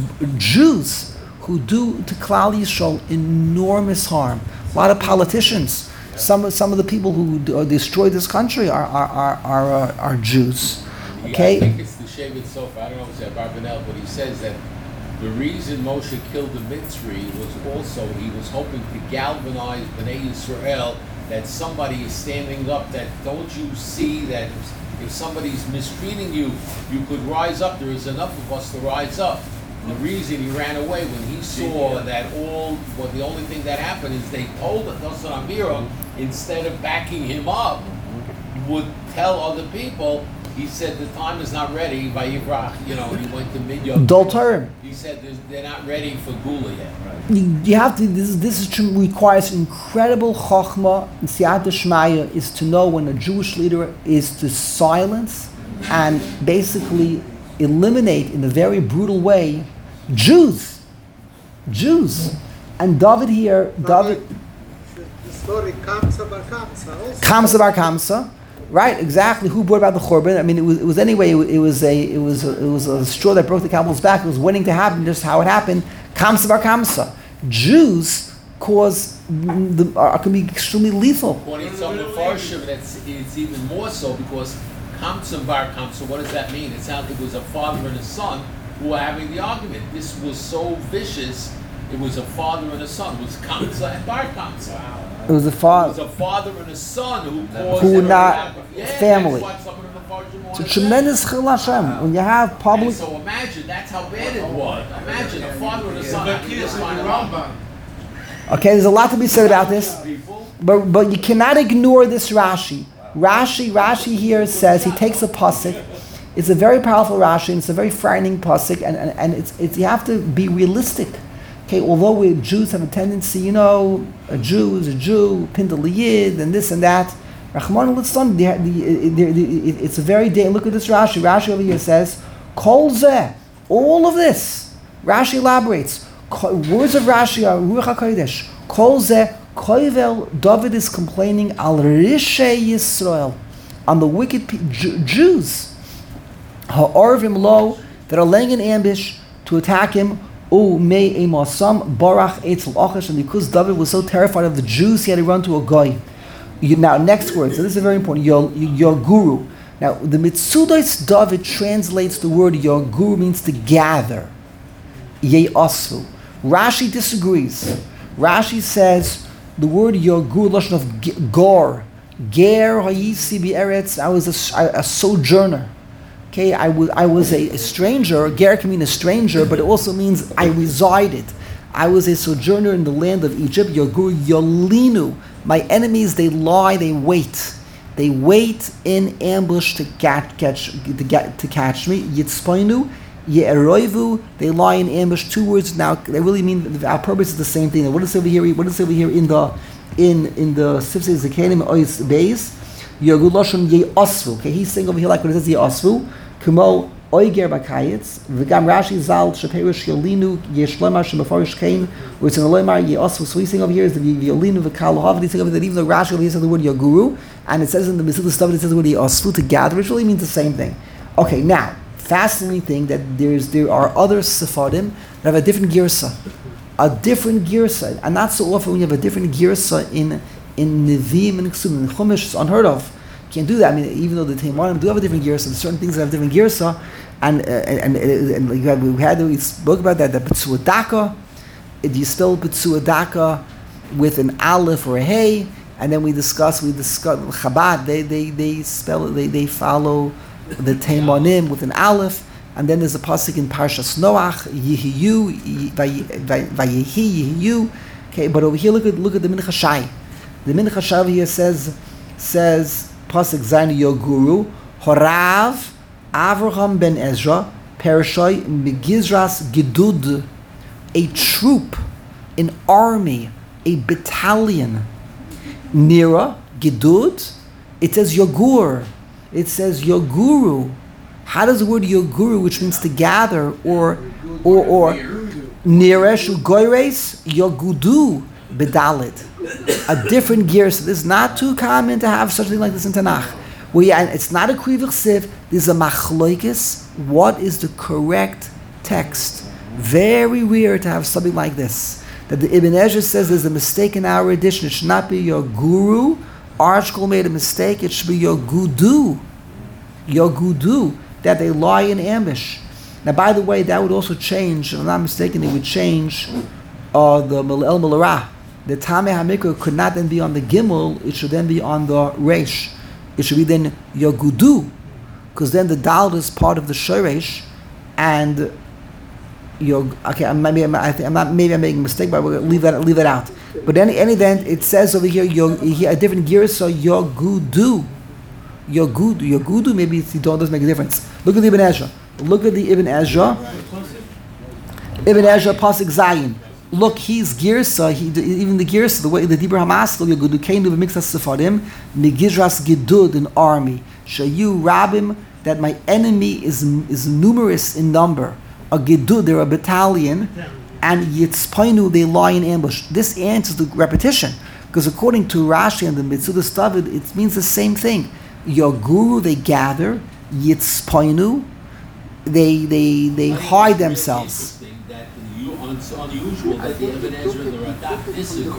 Jews, who do to Klal Yisrael enormous harm. A lot of politicians, some some of the people who d- uh, destroy this country are are are are, uh, are Jews. Okay. I think it's the Shevet Sofer. I don't know if it's Abarbanel, but he says that the reason Moshe killed the Mitzri was also he was hoping to galvanize Bnei Yisrael, that somebody is standing up. That don't you see that if somebody's mistreating you, you could rise up. There is enough of us to rise up. The reason he ran away when he saw that all, well, the only thing that happened is they told Dasan Aviram, instead of backing him up, would tell other people, he said the time is not ready, Vayivrach, you know, and he went to Midyat. Adultery. He said there's- they're not ready for Gula yet. You, you have to. This is this is true, requires incredible chokhmah and siyata shmaya is to know when a Jewish leader is to silence and basically eliminate in a very brutal way Jews, Jews, and David here, David The story Kamsa bar Kamsa also. Kamsa bar Kamsa, right? Exactly. Who brought about the Churban? I mean, it was, it was anyway. It, it was a it was a, it was a straw that broke the camel's back. It was waiting to happen. Just how it happened. Kamsa bar Kamsa. Jews cause the are, can be extremely lethal. According to some Mepharshim, it's, it's even more so because Kamsa Bar Kamsa, what does that mean? It sounds like it was a father and a son who were having the argument. This was so vicious, it was a father and a son. It was Kamsa and Bar Kamsa. It was a It father. was a father and a son who caused Who were them to not happen. Yeah, family. That's what some of the Mepharshim It's want a to tremendous say. chil Hashem when you have And public. so imagine, that's how bad it was. Imagine a father and a son having this kind of argument. Okay, there's a lot to be said about this. People, But but you cannot ignore this Rashi. Rashi Rashi here says he takes a pasuk. It's a very powerful Rashi, and it's a very frightening pasuk, and, and, and it's it's you have to be realistic. Okay, although we Jews have a tendency, you know, a Jew is a Jew, Pinta Liyid, and this and that. Rahman al-Litzlan, it's a very day. Look at this Rashi. Rashi over here says, Kol zeh, all of this. Rashi elaborates. Words of Rashi are Ruach HaKodesh. Kol zeh, Koivel, David is complaining al Rishei Yisrael, on the wicked pe- Ju- Jews, Ha'orvim lo, that are laying in ambush to attack him. U mei emasam barach etzel achash, and because David was so terrified of the Jews, he had to run to a goy. You, now, next word. So this is very important. Your your guru. Now, the Mitzudos David translates the word Yaguru means to gather. Ye'asvu. Rashi disagrees. Rashi says the word Yaguru, lashon of g- Gor. Ger hayisi be'eretz. I was a, a sojourner. Okay, I was I was a, a stranger. Ger can mean a stranger, but it also means I resided. I was a sojourner in the land of Egypt. Yaguru Yolinu. My enemies, they lie, they wait. They wait in ambush to catch, catch to get to catch me. Yitzpoinu, ye'eroivu. They lie in ambush. Two words now. They really mean our purpose is the same thing. What does it over here? What does it over here in the in in the Sifsei Zekanim Ois Beis? Yagul Lashon ye'asvu. Okay, he's saying over here like when it says ye'asvu. Kumo oiger bakayitz. V'gam Rashi zal sheperish yolinu yeshlema shemafarish kain. Where it's in the lemar ye'asvu. So he's saying over here is the yolinu v'kal He's saying over there that even though Rashi over here says the word yaguru, and it says in the Mesilas stuff it says the word ye'asvu to gather, which really means the same thing. Okay, now fascinating thing that there's there are other Sephardim that have a different girsa, a different girsa, and not so often when you have a different girsa in in Nevi'im and Ksubim. In Chumash, it's unheard of. Can't do that. I mean, even though the Teimanim do have a different girsa, there's certain things that have different girsa, and uh, and, and and we had we had we spoke about that. The B'tzua Daka, do you spell B'tzua Daka with an aleph or a hey? And then we discuss we discuss Chabad. They they they spell they they follow the Teimanim with an aleph. And then there's a pasuk in Parshas Noach, Yehiyu, Vayehi, Yehiyu. Okay, but over here look at look at the Mincha Shai. The Mincha Shai over here says says pasuk Zayin Yoguru Horav Avraham ben Ezra Perishai Megizras Gedud, a troop, an army, a battalion. Nira Gedud. It says Yogur. It says Yoguru. How does the word Yoguru, which means to gather, or or or Nireshu Goyres Yogudu Bedalit, a different gear. So this is not too common to have something like this in Tanakh. Well, yeah, and it's not a krivich siv. This is a machloikis. What is the correct text? Very rare to have something like this. That the Ibn Ezra says there's a mistake in our edition. It should not be your guru. Archkel made a mistake. It should be your gudu. Your gudu. That they lie in ambush. Now, by the way, that would also change, if I'm not mistaken, it would change uh, the El Melarah. The Tameh HaMikra could not then be on the Gimel, it should then be on the Reish. It should be then Yogudu, because then the Dal is part of the Shoresh, and Yog. Okay, I'm, maybe I'm, I'm not. Maybe I'm making a mistake, but we'll leave that leave that out. But in any event, it says over here, Yog, a different gear, so Yogudu. Yogudu, Yogudu, maybe it doesn't make a difference. Look at the Ibn Ezra. Look at the Ibn Ezra. Ibn Ezra, Pasuk Zayin. Look, he's Girsa, he, even the Girsa, the way the Dibur Hamaskal, Yogudu came to the mix of Sephardim, Megizras Gedud, an army. Shayu Rabim, that my enemy is is numerous in number. A Gedud, they're a battalion, and Yitzpainu, they lie in ambush. This answers the repetition, because according to Rashi and the Mitzudas David, it means the same thing. Your guru, they gather. Yitzpoinu, they they they hide themselves. That you, it's unusual that the Ibn Ezra and the Radak disagree.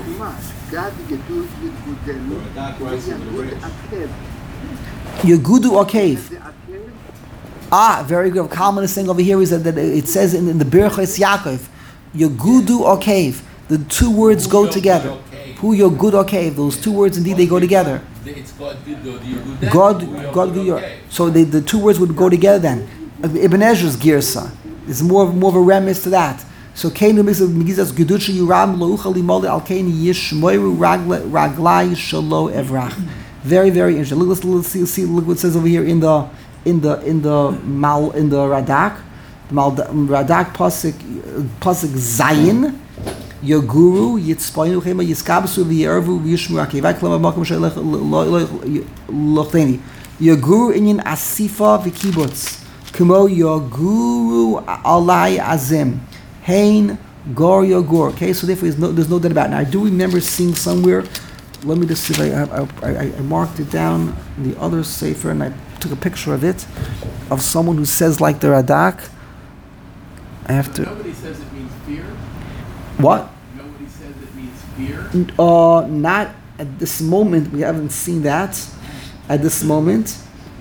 The Radak writes in the Rish. Yegudu or cave. Ah, very good. Kalman is saying over here is that, that it says in, in the Birchos Yaakov, Yegudu or cave. The two words go together. Hu Yogud or cave. Those two words indeed they go together. It's God, God, God, God. So they, the two words would go together then. Ibn Ezra's girsa is more more of a remiss to that. So Kainu makes a Megizas Geducha Yuram Loucha Limoli Al Kaini Yishmoiru Raglai Shalo Evrach. Very very interesting. Look, let's, let's see, see look what it says over here in the in the in the Mal in the Radak, Mal Radak pasuk pasuk Zayin. Your guru, Yitzpoinu Chema Yiskabasu V'Yervu V'Yishmu Akevai Klama Makom Shelech Lochteni. Your guru inyan Asifa V'Kibbutz. Kumo your guru Alai Azim. Hein Gor your Gor. Okay, so therefore there's no, there's no doubt about it. Now I do remember seeing somewhere, let me just see if I, I, I, I marked it down in the other sefer and I took a picture of it, of someone who says like the Radak. I have to. Nobody says it means fear. What? Nobody says it means fear. Uh, not at this moment. We haven't seen that at this moment.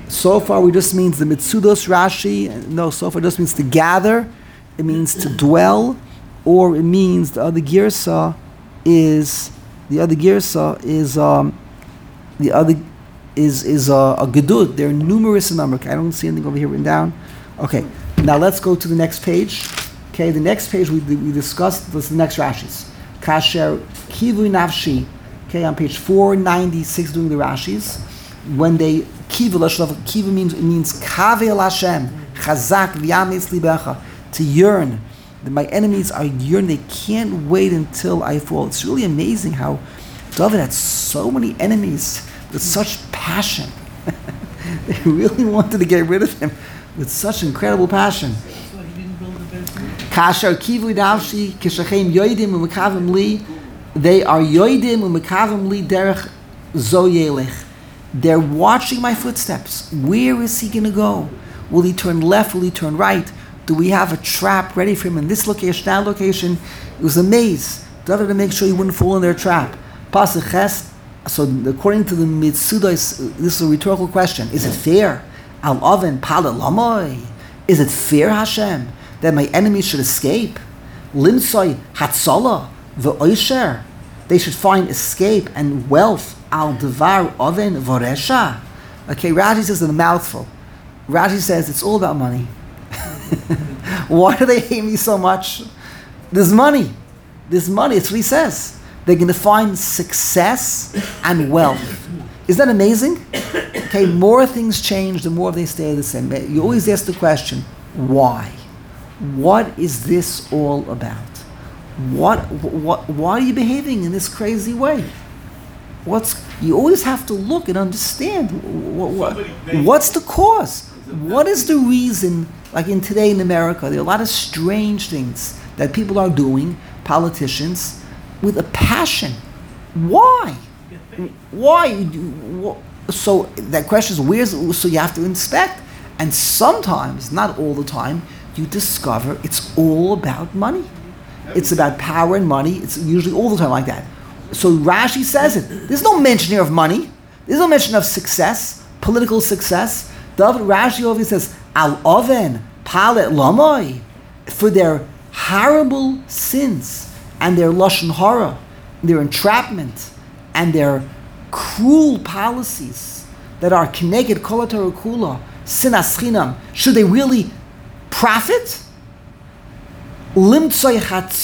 So far, we just means the Mitsudos Rashi. No, so far just means to gather. It means to dwell, or it means the other girsa is the other girsa is um, the other is is uh, a gedud. They're numerous in number. Okay, I don't see anything over here written down. Okay, now let's go to the next page. Okay, the next page we we discussed was the next Rashis. Kasher kivu nafshi. Okay, on page four ninety-six, doing the Rashis, when they kivu lashalav, kivu means it means kavel Hashem chazak v'yamis libecha, to yearn. That my enemies are yearning. They can't wait until I fall. It's really amazing how David had so many enemies with such passion. They really wanted to get rid of him with such incredible passion. Kasher kivu nafshi kishachem yoidim u'mekavim li. They are yoidim u'mekavim li derech zoyelech. They're watching my footsteps. Where is he going to go? Will he turn left? Will he turn right? Do we have a trap ready for him in this location, that location? It was a maze. David to make sure he wouldn't fall in their trap. Pasuk Ches. So according to the Mitsudos, this is a rhetorical question. Is it fair? Al oven palalamoi. Is it fair, Hashem, that my enemies should escape? Limsoi hatzala v'oisher. They should find escape and wealth. Al devar oven voresha. Okay, Rashi says in a mouthful. Rashi says it's all about money. Why do they hate me so much? There's money. There's money. It's what he says. They're going to find success and wealth. Isn't that amazing? Okay, more things change, the more they stay the same. You always ask the question, why? What is this all about? What, what, why are you behaving in this crazy way? What's, you always have to look and understand what, what, what's the cause? What is the reason? Like in today in America, there are a lot of strange things that people are doing, politicians, with a passion. Why? Why? So that question is, where's, so you have to inspect. And sometimes, not all the time, you discover it's all about money. It's about power and money. It's usually all the time like that. So Rashi says it. There's no mention here of money. There's no mention of success, political success. David Rashi over here says, Al oven palet lamoy, for their horrible sins and their lashon hara, their entrapment and their cruel policies that are keneged kol haTorah kula, sinas chinam. Should they really profit? Limtzoy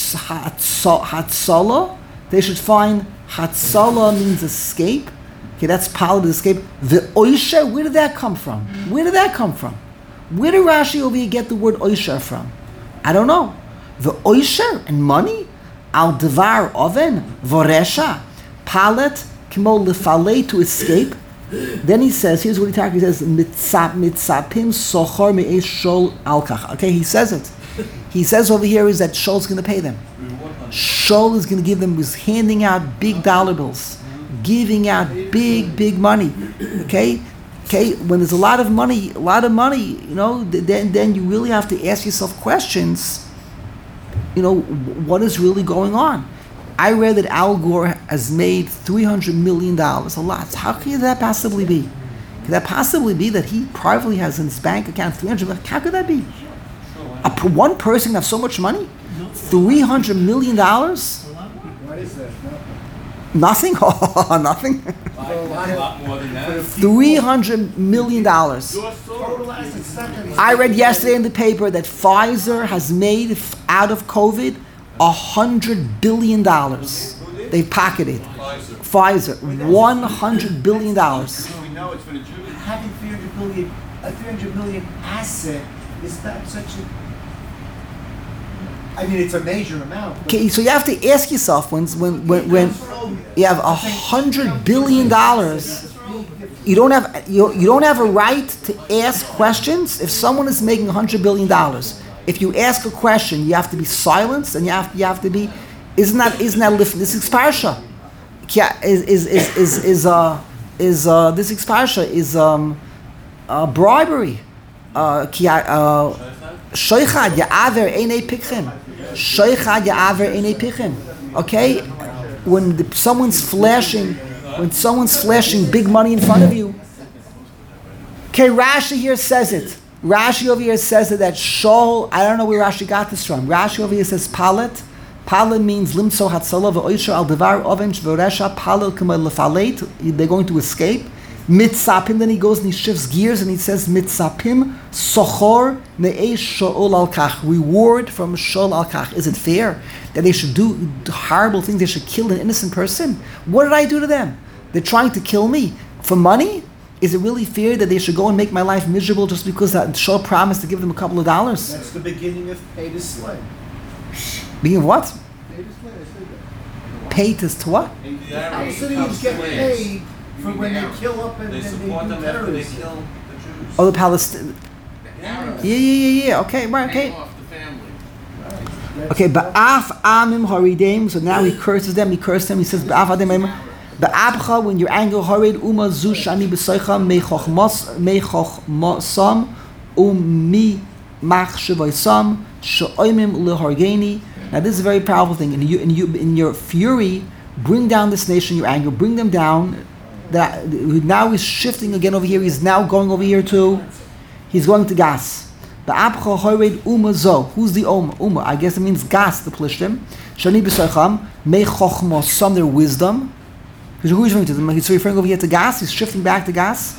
hatzala. They should find hatzala means escape. Okay, that's palat, escape. The oisha, where did that come from? Where did that come from? Where did Rashi over here get the word oisha from? I don't know. The oisha and money? Al devar oven voresha palat kimo lefale, to escape. Then he says, here's what he talks. He says mitzap mitzapim sochar me'esh shol alkach. Okay, he says it. He says over here is that Shaul's going to pay them. Shaul is going to give them, was handing out big dollar bills, giving out big, big money. Okay, okay. When there's a lot of money, a lot of money, you know, then then you really have to ask yourself questions. You know, what is really going on? I read that Al Gore has made three hundred million dollars. A lot. How can that possibly be? Could that possibly be that he privately has in his bank account three hundred million? How could that be? A, one person can have so much money? three hundred million dollars? What is that? Nothing? Oh, nothing? A lot more than that. three hundred million dollars. I read yesterday in the paper that Pfizer has made out of COVID one hundred billion dollars. They pocketed. Pfizer. one hundred billion dollars. We know it's for the Jews. Having three hundred million, a three hundred million asset is not such a. I mean, it's a major amount. but- Okay, so you have to ask yourself when when when, when you have a hundred billion dollars, you don't have you, you don't have a right to ask questions. If someone is making a hundred billion dollars, if you ask a question, you have to be silenced, and you have you have to be. Isn't that isn't that lift? This is parsha. Yeah, is is is is is uh is uh this is parsha is um uh, bribery. Uh, uh, Shoichad ya'aver einei pichim. Shoichad ya'aver einei pichim. Okay, when the, someone's flashing, when someone's flashing big money in front of you, Okay, Rashi here says it. Rashi over here says it, that Shaul, I don't know where Rashi got this from. Rashi over here says palet. Palet means limtso hatzala v'oisha al devar oven shv'oresha palel k'may lefalet. They're going to escape. Mitzapim, then he goes and he shifts gears and he says mitzapim sochor ne'esh shaul al kach. Reward from shaul al kach. Is it fair that they should do horrible things? They should kill an innocent person? What did I do to them? They're trying to kill me for money? Is it really fair that they should go and make my life miserable just because that Shaul promised to give them a couple of dollars? That's the beginning of pay to slay. Being what? Pay to slay, I said that. Paid to, to what? Palestinians get paid for when they kill up and They and support they do them after they terrorism. kill the Jews. Oh, the Palestinians. Yeah. Yeah, yeah, yeah, yeah. Okay, right, okay. Paying off the family. That's- Okay, ba'af amim haridim. So now he curses them. He curses them. He says ba'af amim. Ba'abcha, when you're angry, harid uma zu shani b'soicha meichochmos meichochmosam umi machshevaisam she'oimim lehargeni. Now this is a very powerful thing. In you, in you, in your fury, bring down this nation. Your anger, bring them down. That now he's shifting again over here. He's now going over here to. He's going to Gas. Ba'abcha harid uma zo. Who's the Uma? Uma. I guess it means Gas. The Plishtim. Shani b'soicham meichochmosam, their wisdom. Who is referring to them? He's referring over here to Gas. He's shifting back to Gas.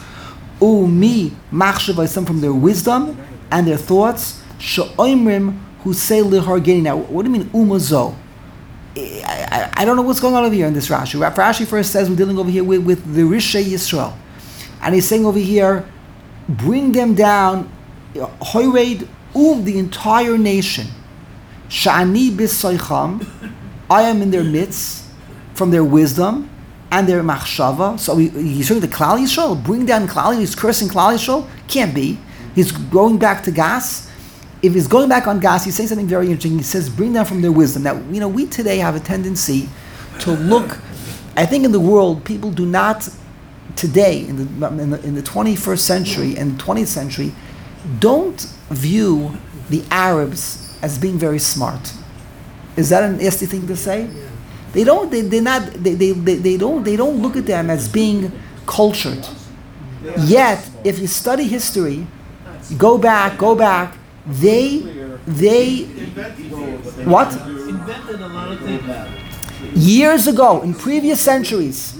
Umi machshavayisam, from their wisdom and their thoughts. She'oimrim, who say lihargeni. Now, what do you mean umazo? I, I, I don't know what's going on over here in this Rashi. Rashi first says we're dealing over here with, with the Rishei Yisrael, and he's saying over here, bring them down. Hoyreid um, the entire nation. Sha'ani b'soicham, I am in their midst, from their wisdom and their machshava. So he, he's showing the Klal Yisrael, bring down Klal Yisrael. He's cursing Klal Yisrael. Can't be. He's going back to Gas. If he's going back on Gas, he's saying something very interesting. He says, bring down from their wisdom. Now, you know, we today have a tendency to look. I think in the world, people do not today in the in the, in the twenty-first century and twentieth century don't view the Arabs as being very smart. Is that an nasty thing to say? They don't. They they not. They, they they they don't. They don't look at them as being cultured. Yet, if you study history, go back, go back. They they what? Invented a lot of things. Years ago, in previous centuries,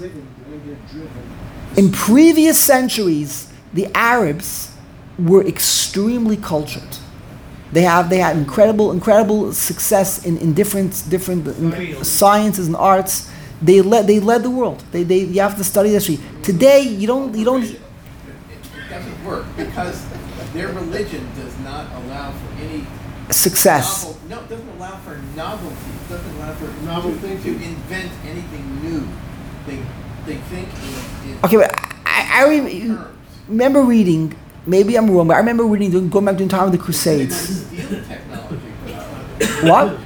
in previous centuries, the Arabs were extremely cultured. They have they had incredible incredible success in, in different different in sciences and arts. They led they led the world. They they you have to study history. Today you don't you don't. It, it doesn't work because their religion does not allow for any Success. novel, no, it doesn't allow for novelty. It doesn't allow for Novel to, thinking. to invent anything new. They they think in, in Okay, but I, I re- terms. remember reading. Maybe I'm wrong, but I remember reading going back to the time of the They Crusades. steal technology. What?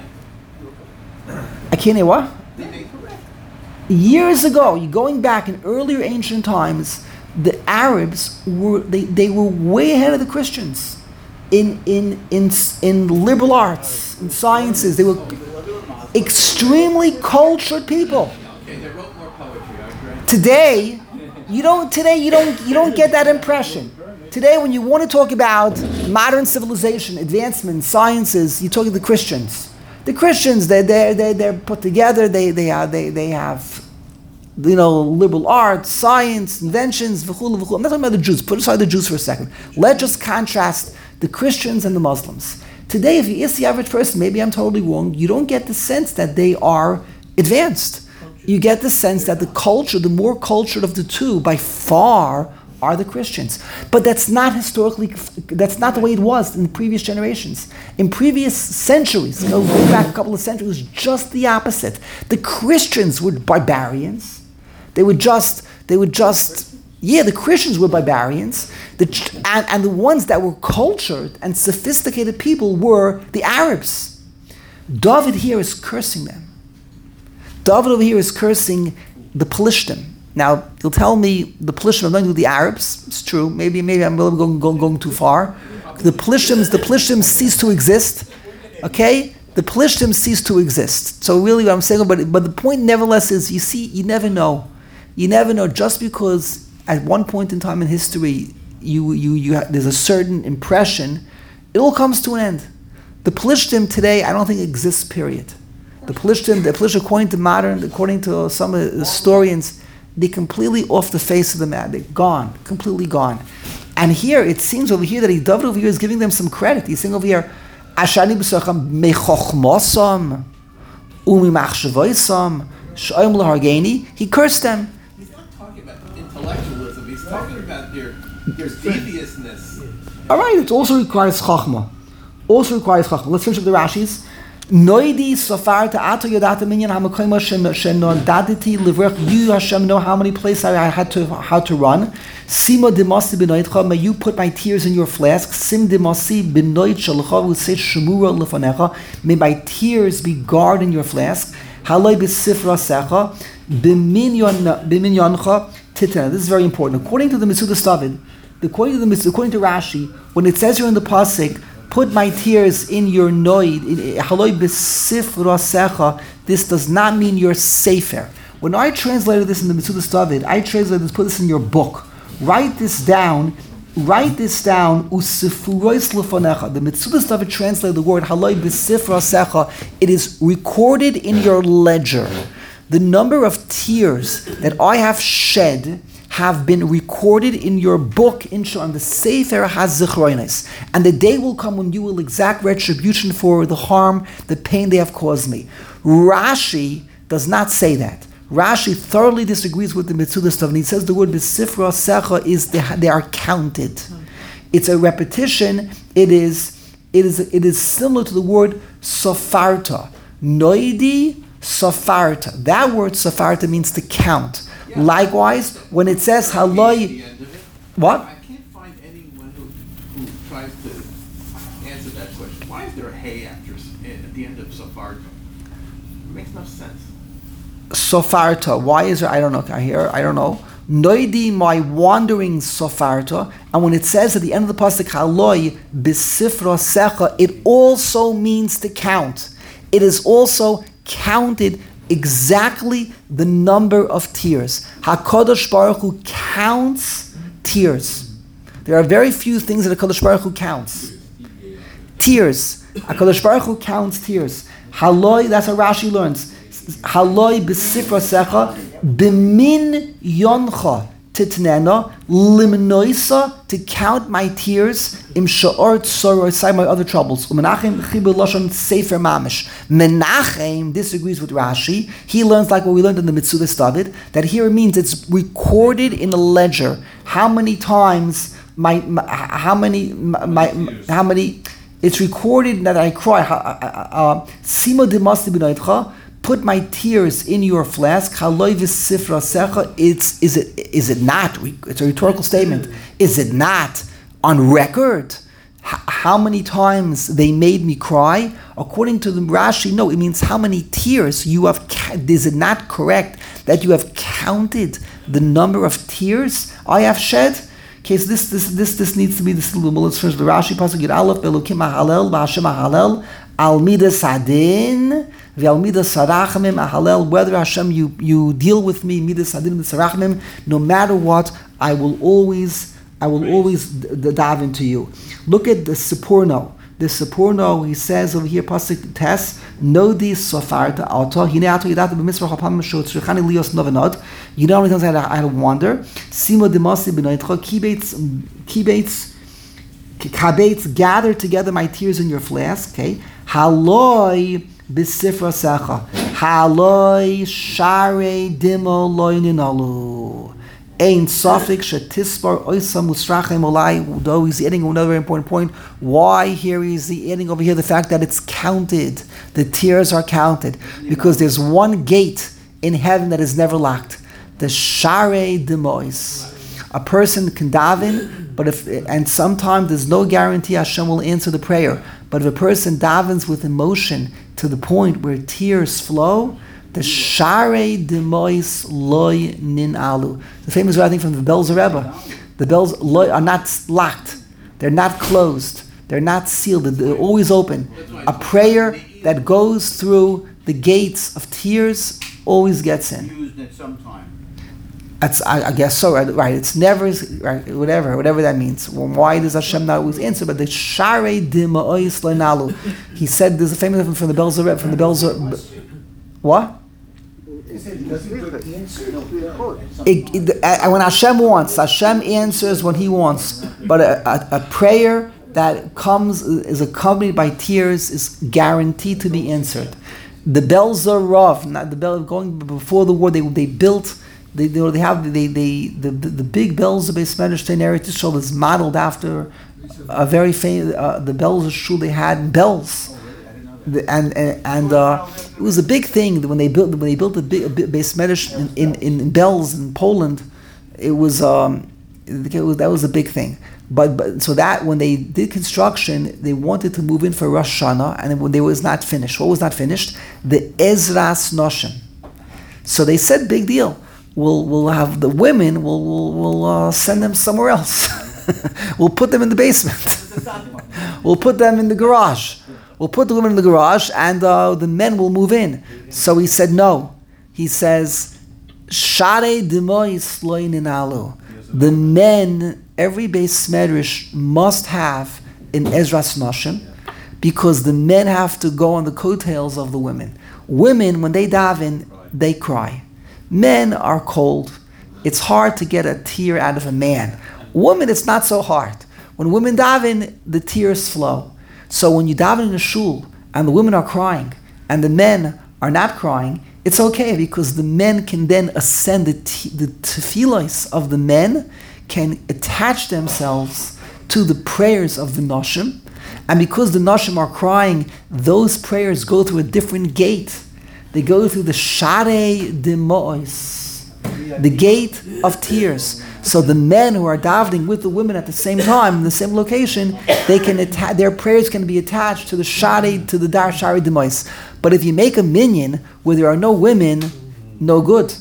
I can't hear what? They, they correct. Years ago, you going back in earlier ancient times, the Arabs were they, they were way ahead of the Christians in in in in liberal arts, in sciences. They were extremely cultured people. Okay, they wrote more poetry. I agree. Today, you don't today you don't you don't get that impression. Today, when you want to talk about modern civilization, advancement, sciences, you talk to the Christians. The Christians, they they they they're put together. They they are they they have, you know, liberal arts, science, inventions. V'chulu, v'chulu. I'm not talking about the Jews. Put aside the Jews for a second. Let's just contrast the Christians and the Muslims. Today, if you ask the average person, maybe I'm totally wrong, you don't get the sense that they are advanced. You get the sense that the culture, the more cultured of the two, by far, are the Christians. But that's not historically, that's not the way it was in the previous generations. In previous centuries, you know, going back a couple of centuries, it was just the opposite. The Christians were barbarians. They were just, they were just, yeah, the Christians were barbarians. The, and, and the ones that were cultured and sophisticated people were the Arabs. David here is cursing them. David over here is cursing the Plishtim. Now, you'll tell me the Plishtim have nothing to do with the Arabs. It's true. Maybe maybe I'm going, going, going too far. The Plishtims, the Plishtims cease to exist. Okay? The Plishtims cease to exist. So really what I'm saying, but, but the point nevertheless is, you see, you never know. You never know. Just because at one point in time in history, you, you, you ha- there's a certain impression, it all comes to an end. The Plishtim today, I don't think exists, period. The Plishtim, the Plishtim, according to modern, according to some of the historians, they're completely off the face of the map. They're gone, completely gone. And here, it seems over here that he, David over here is giving them some credit. He's saying over here, Ashani b'socham mechochmosam, umi machshavoisam, shoyim lahargeni. He cursed them. He's not talking about intellectualism. He's talking about their their deviousness. All right, it also requires chachma. Also requires chachma. Let's finish up the Rashis. Noidi safar ta'ata yodata minyan hamakoyma shenodaditi livrech. You Hashem know how many places I had to how to run. Sima dimasi b'noitcha. May you put my tears in your flask. Sim dimasi b'noit shalcha v'seit shemura lefanecha. May my tears be guarded in your flask. Haloi b'sifra secha b'minyancha titana. This is very important. According to the Metzudas David, according to the according to Rashi, when it says here in the pasuk, put my tears in your noid, haloi b'sifra secha, this does not mean your sefer. When I translated this in the Metzudas David, I translated this, put this in your book. Write this down, write this down, usifurois lefanecha. The Metzudas David translated the word haloi b'sifra secha, it is recorded in your ledger. The number of tears that I have shed have been recorded in your book, Inshallah, the Sefer HaZichronis. And the day will come when you will exact retribution for the harm, the pain they have caused me. Rashi does not say that. Rashi thoroughly disagrees with the Metzudas David, and he says the word B'sifra Secha is they, they are counted. It's a repetition. It is, it is, it is similar to the word Sofarta. Noidi Sofarta. That word Sofarta means to count. Yeah. Likewise, when it says haloi, what? I can't find anyone who, who tries to answer that question. Why is there a hey after at the end of Safarta? It makes no sense. Sofarta. Why is there? I don't know. I hear. I don't know. Noidi, my wandering Sofarta. And when it says at the end of the pasuk haloi b'sifra secha, it also means to count. It is also counted exactly the number of tears. HaKadosh Baruch Hu counts tears. There are very few things that HaKadosh Baruch Hu counts. Tears. HaKadosh Baruch Hu counts tears. Haloi, that's how Rashi learns. Haloi b'sifra secha b'min yoncha titnena limnoisa, to count my tears im sha'or tzor, side my other troubles. Umenachem chibur lashon sefer mamish. Menachem disagrees with Rashi. He learns like what we learned in the Metzudas David, that here it means it's recorded in a ledger. How many times my, my how many my, my how many it's recorded that I cry. Sima dimasti b'noitcha. Put my tears in your flask. Haloi v'sifra secha. It's is it is it not? It's a rhetorical statement. Is it not on record? H- how many times they made me cry? According to the Rashi, no. It means how many tears you have. Ca- is it not correct that you have counted the number of tears I have shed? Okay, so this this this this needs to be the syllable. Let's finish the Rashi pasuk Yud Aleph. Belukim Halel v'Hashem Halel al midas adin. Whether Hashem you, you deal with me, no matter what, I will always I will always d- dive into you. Look at the Sipurno. The Sipurno, he says over here, pasuk tes, Nodi sofarta auto. You know how many times I had, I had to wander. Simo demasi b'noitcha kibates kibates kabates gather together my tears in your flask. Okay, haloi. B'sifra secha haloi share dimo loininalu ein safik shetispar oisa musrachem olai. Though he's adding another very important point. Why here is he adding over here the fact that it's counted? The tears are counted because there's one gate in heaven that is never locked. The share dimois. A person can daven, but if and sometimes there's no guarantee Hashem will answer the prayer. But if a person davens with emotion to the point where tears flow, the share demois loy nin alu. The famous writing from the Belzer Rebbe. The bells loy are not locked. They're not closed. They're not sealed. They're always open. A prayer that goes through the gates of tears always gets in. Used at some time. That's, I, I guess so, right? Right. It's never, right, whatever, whatever that means. Well, why does Hashem not always answer? But the Sharei Dima'ois Lenalu. He said, there's a famous from the Belzer Rebbe, from the Belzer. What? It, it, uh, when Hashem wants, Hashem answers when He wants. But a, a, a prayer that comes is accompanied by tears is guaranteed to be answered. The Belzer Rav, not the Bel, going before the war, they they built. They they, they have they, they the, the the big Belzer Beis Medrash in Eretz Yisrael is modeled after a very famous uh, the Belzer shul they had bells. The, and and, and uh, it was a big thing when they built when they built a big, a big Beis Medrash in, in, in Belz in Poland. It was um it was, that was a big thing. But but so that when they did construction, they wanted to move in for Rosh Hashanah, and when they was not finished, what was not finished? The Ezras Noshim. So they said, big deal. We'll we'll have the women. We'll we'll, we'll uh, send them somewhere else. We'll put them in the basement. We'll put them in the garage. We'll put the women in the garage, and uh, the men will move in. So he said no. He says, "Sharei Dimois lo yinalu." The men, every Beis Medrash must have an Ezras Noshim, because the men have to go on the coattails of the women. Women, when they daven, they cry. Men are cold. It's hard to get a tear out of a man. Women, it's not so hard. When women daven, the tears flow. So when you daven in a shul and the women are crying and the men are not crying, it's okay, because the men can then ascend, the, t- the tefillos of the men can attach themselves to the prayers of the Noshim. And because the Noshim are crying, those prayers go through a different gate. They go through the Sharei Dimois, the gate of tears. So the men who are davening with the women at the same time in the same location, they can atta- their prayers can be attached to the Sharei, to the Dar Sharei Dimois. But if you make a minyan where there are no women, no good,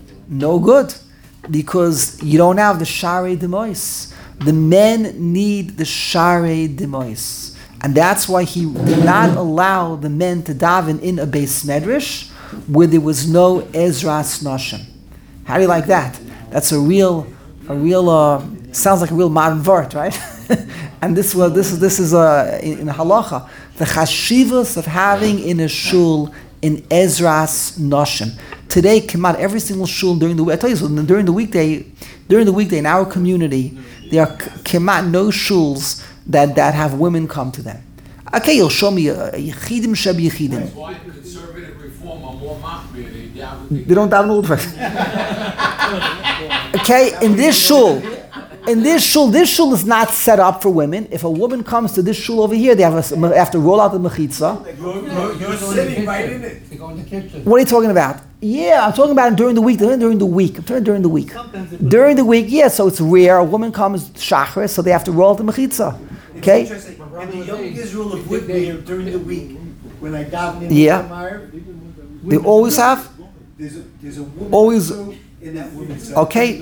no good, because you don't have the Sharei Dimois. The men need the Sharei Dimois. And that's why he did not allow the men to daven in a Beis Medrash where there was no Ezras Noshim. How do you like that? That's a real, a real, uh, sounds like a real modern word, right? And this was this is this is uh, in, in halacha, the chashivas of having in a shul in Ezras Noshim. Today, come out every single shul during the week. I tell you something, during the weekday, during the weekday in our community, there are come out no shuls that, that have women come to them. Okay, you'll show me a yichidim sheb yichidim. That's why conservative reform are more machmir. They daven. They don't daven all the time. Okay, in this shul, in this shul, this shul is not set up for women. If a woman comes to this shul over here, they have, a, they have to roll out the mechitza. You're, you're, you're sitting right in it. What are you talking about? Yeah, I'm talking about it during the week. During the week. I'm talking during the week. During the week, yeah. So it's rare. A woman comes shachar, so they have to roll out the mechitza. Okay. In the young Israel of Whitby during the week, when I daven in Yeah. the They always have. There's a there's a woman Always. in that woman's Okay.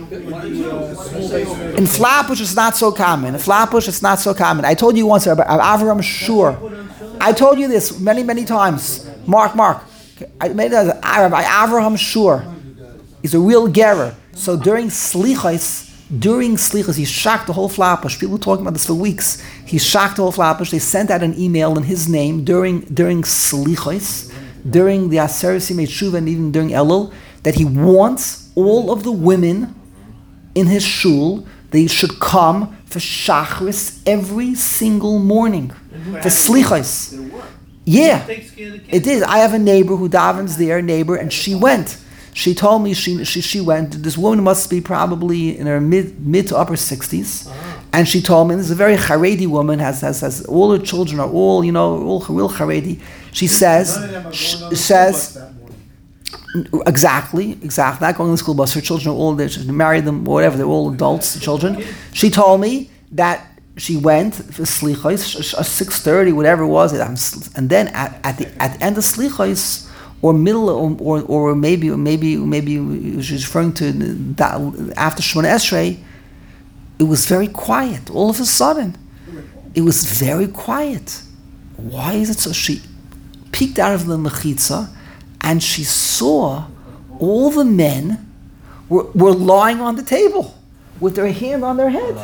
In Flatbush, it's not so common. In Flatbush, it's not so common. I told you once about Avram Shur. I told you this many, many times. Mark, Mark. I made it as Rabbi Avraham Shur. He's a real gerer. So during Slichos, during Slichos, he shocked the whole Flatbush. People were talking about this for weeks. He shocked the whole Flatbush. They sent out an email in his name during during Slichos, during the Aseret Simei Tshuva, and even during Elul, that he wants all of the women in his shul, they should come for Shachris every single morning. For Slichos. Yeah, it is. I have a neighbor who davens there, neighbor, and she went. She told me she she, she went. This woman must be probably in her mid mid to upper sixties, and she told me this is a very Haredi woman. Has has has all her children are all you know all real Haredi. She says she says exactly exactly not going to the school bus. Her children are all there. She married them, whatever. They're all adults, children. She told me that. She went for Slichos, six thirty, whatever it was, and then at, at the at the end of Slichos, or middle, or or, or maybe maybe maybe she's referring to that after Shemona Esrei, it was very quiet. All of a sudden, it was very quiet. Why is it so? She peeked out of the mechitza, and she saw all the men were, were lying on the table with their hand on their head.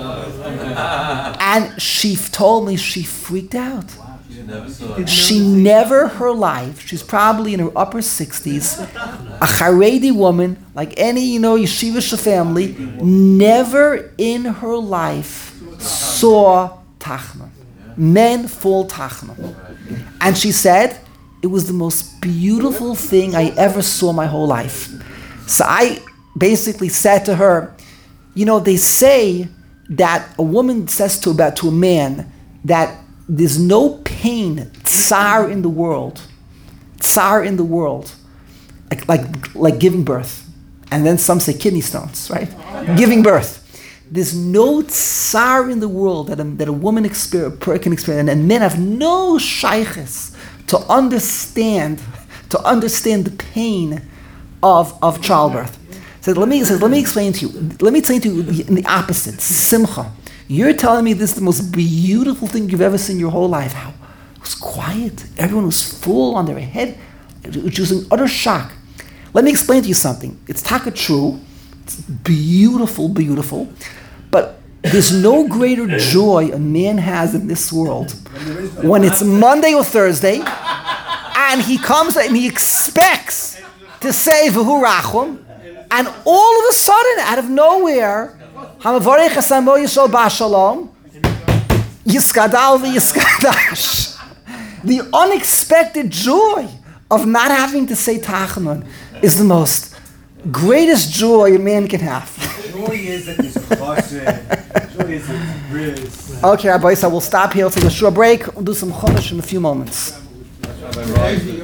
And she told me she freaked out. She never, her life, she's probably in her upper sixties, a Haredi woman, like any, you know, yeshivish family, never in her life saw Tachna. Men full Tachna. And she said, it was the most beautiful thing I ever saw my whole life. So I basically said to her, you know, they say that a woman says to about to a man that there's no pain, tsar in the world, tsar in the world, like, like, like giving birth. And then some say kidney stones, right? Giving birth. There's no tsar in the world that a, that a woman experience, can experience, and men have no shaykhs to understand, to understand the pain of, of childbirth. So let me, says, let me explain to you, let me explain to you in the opposite, simcha. You're telling me this is the most beautiful thing you've ever seen in your whole life. How? It was quiet. Everyone was full on their head. It was in utter shock. Let me explain to you something. It's taka true. It's beautiful, beautiful. But there's no greater joy a man has in this world when it's Monday or Thursday and he comes and he expects to say V'hu Rachum, and all of a sudden, out of nowhere, Hamavarech Hasamo Yishol Ba'Shalom, Yiskadal v'Yiskadash. The unexpected joy of not having to say Tachanun is the most greatest joy a man can have. Joy is that there's chassid. Joy is that there is. Okay, Rabbi, so we'll stop here. We'll take a short break. We'll do some chumash in a few moments. There is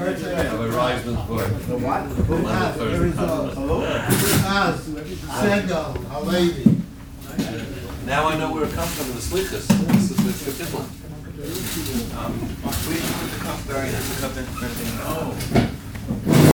a Sendal, a lady. Now I know where it comes from, the slichas. This is the Kapitel. Um, we, we come very nice.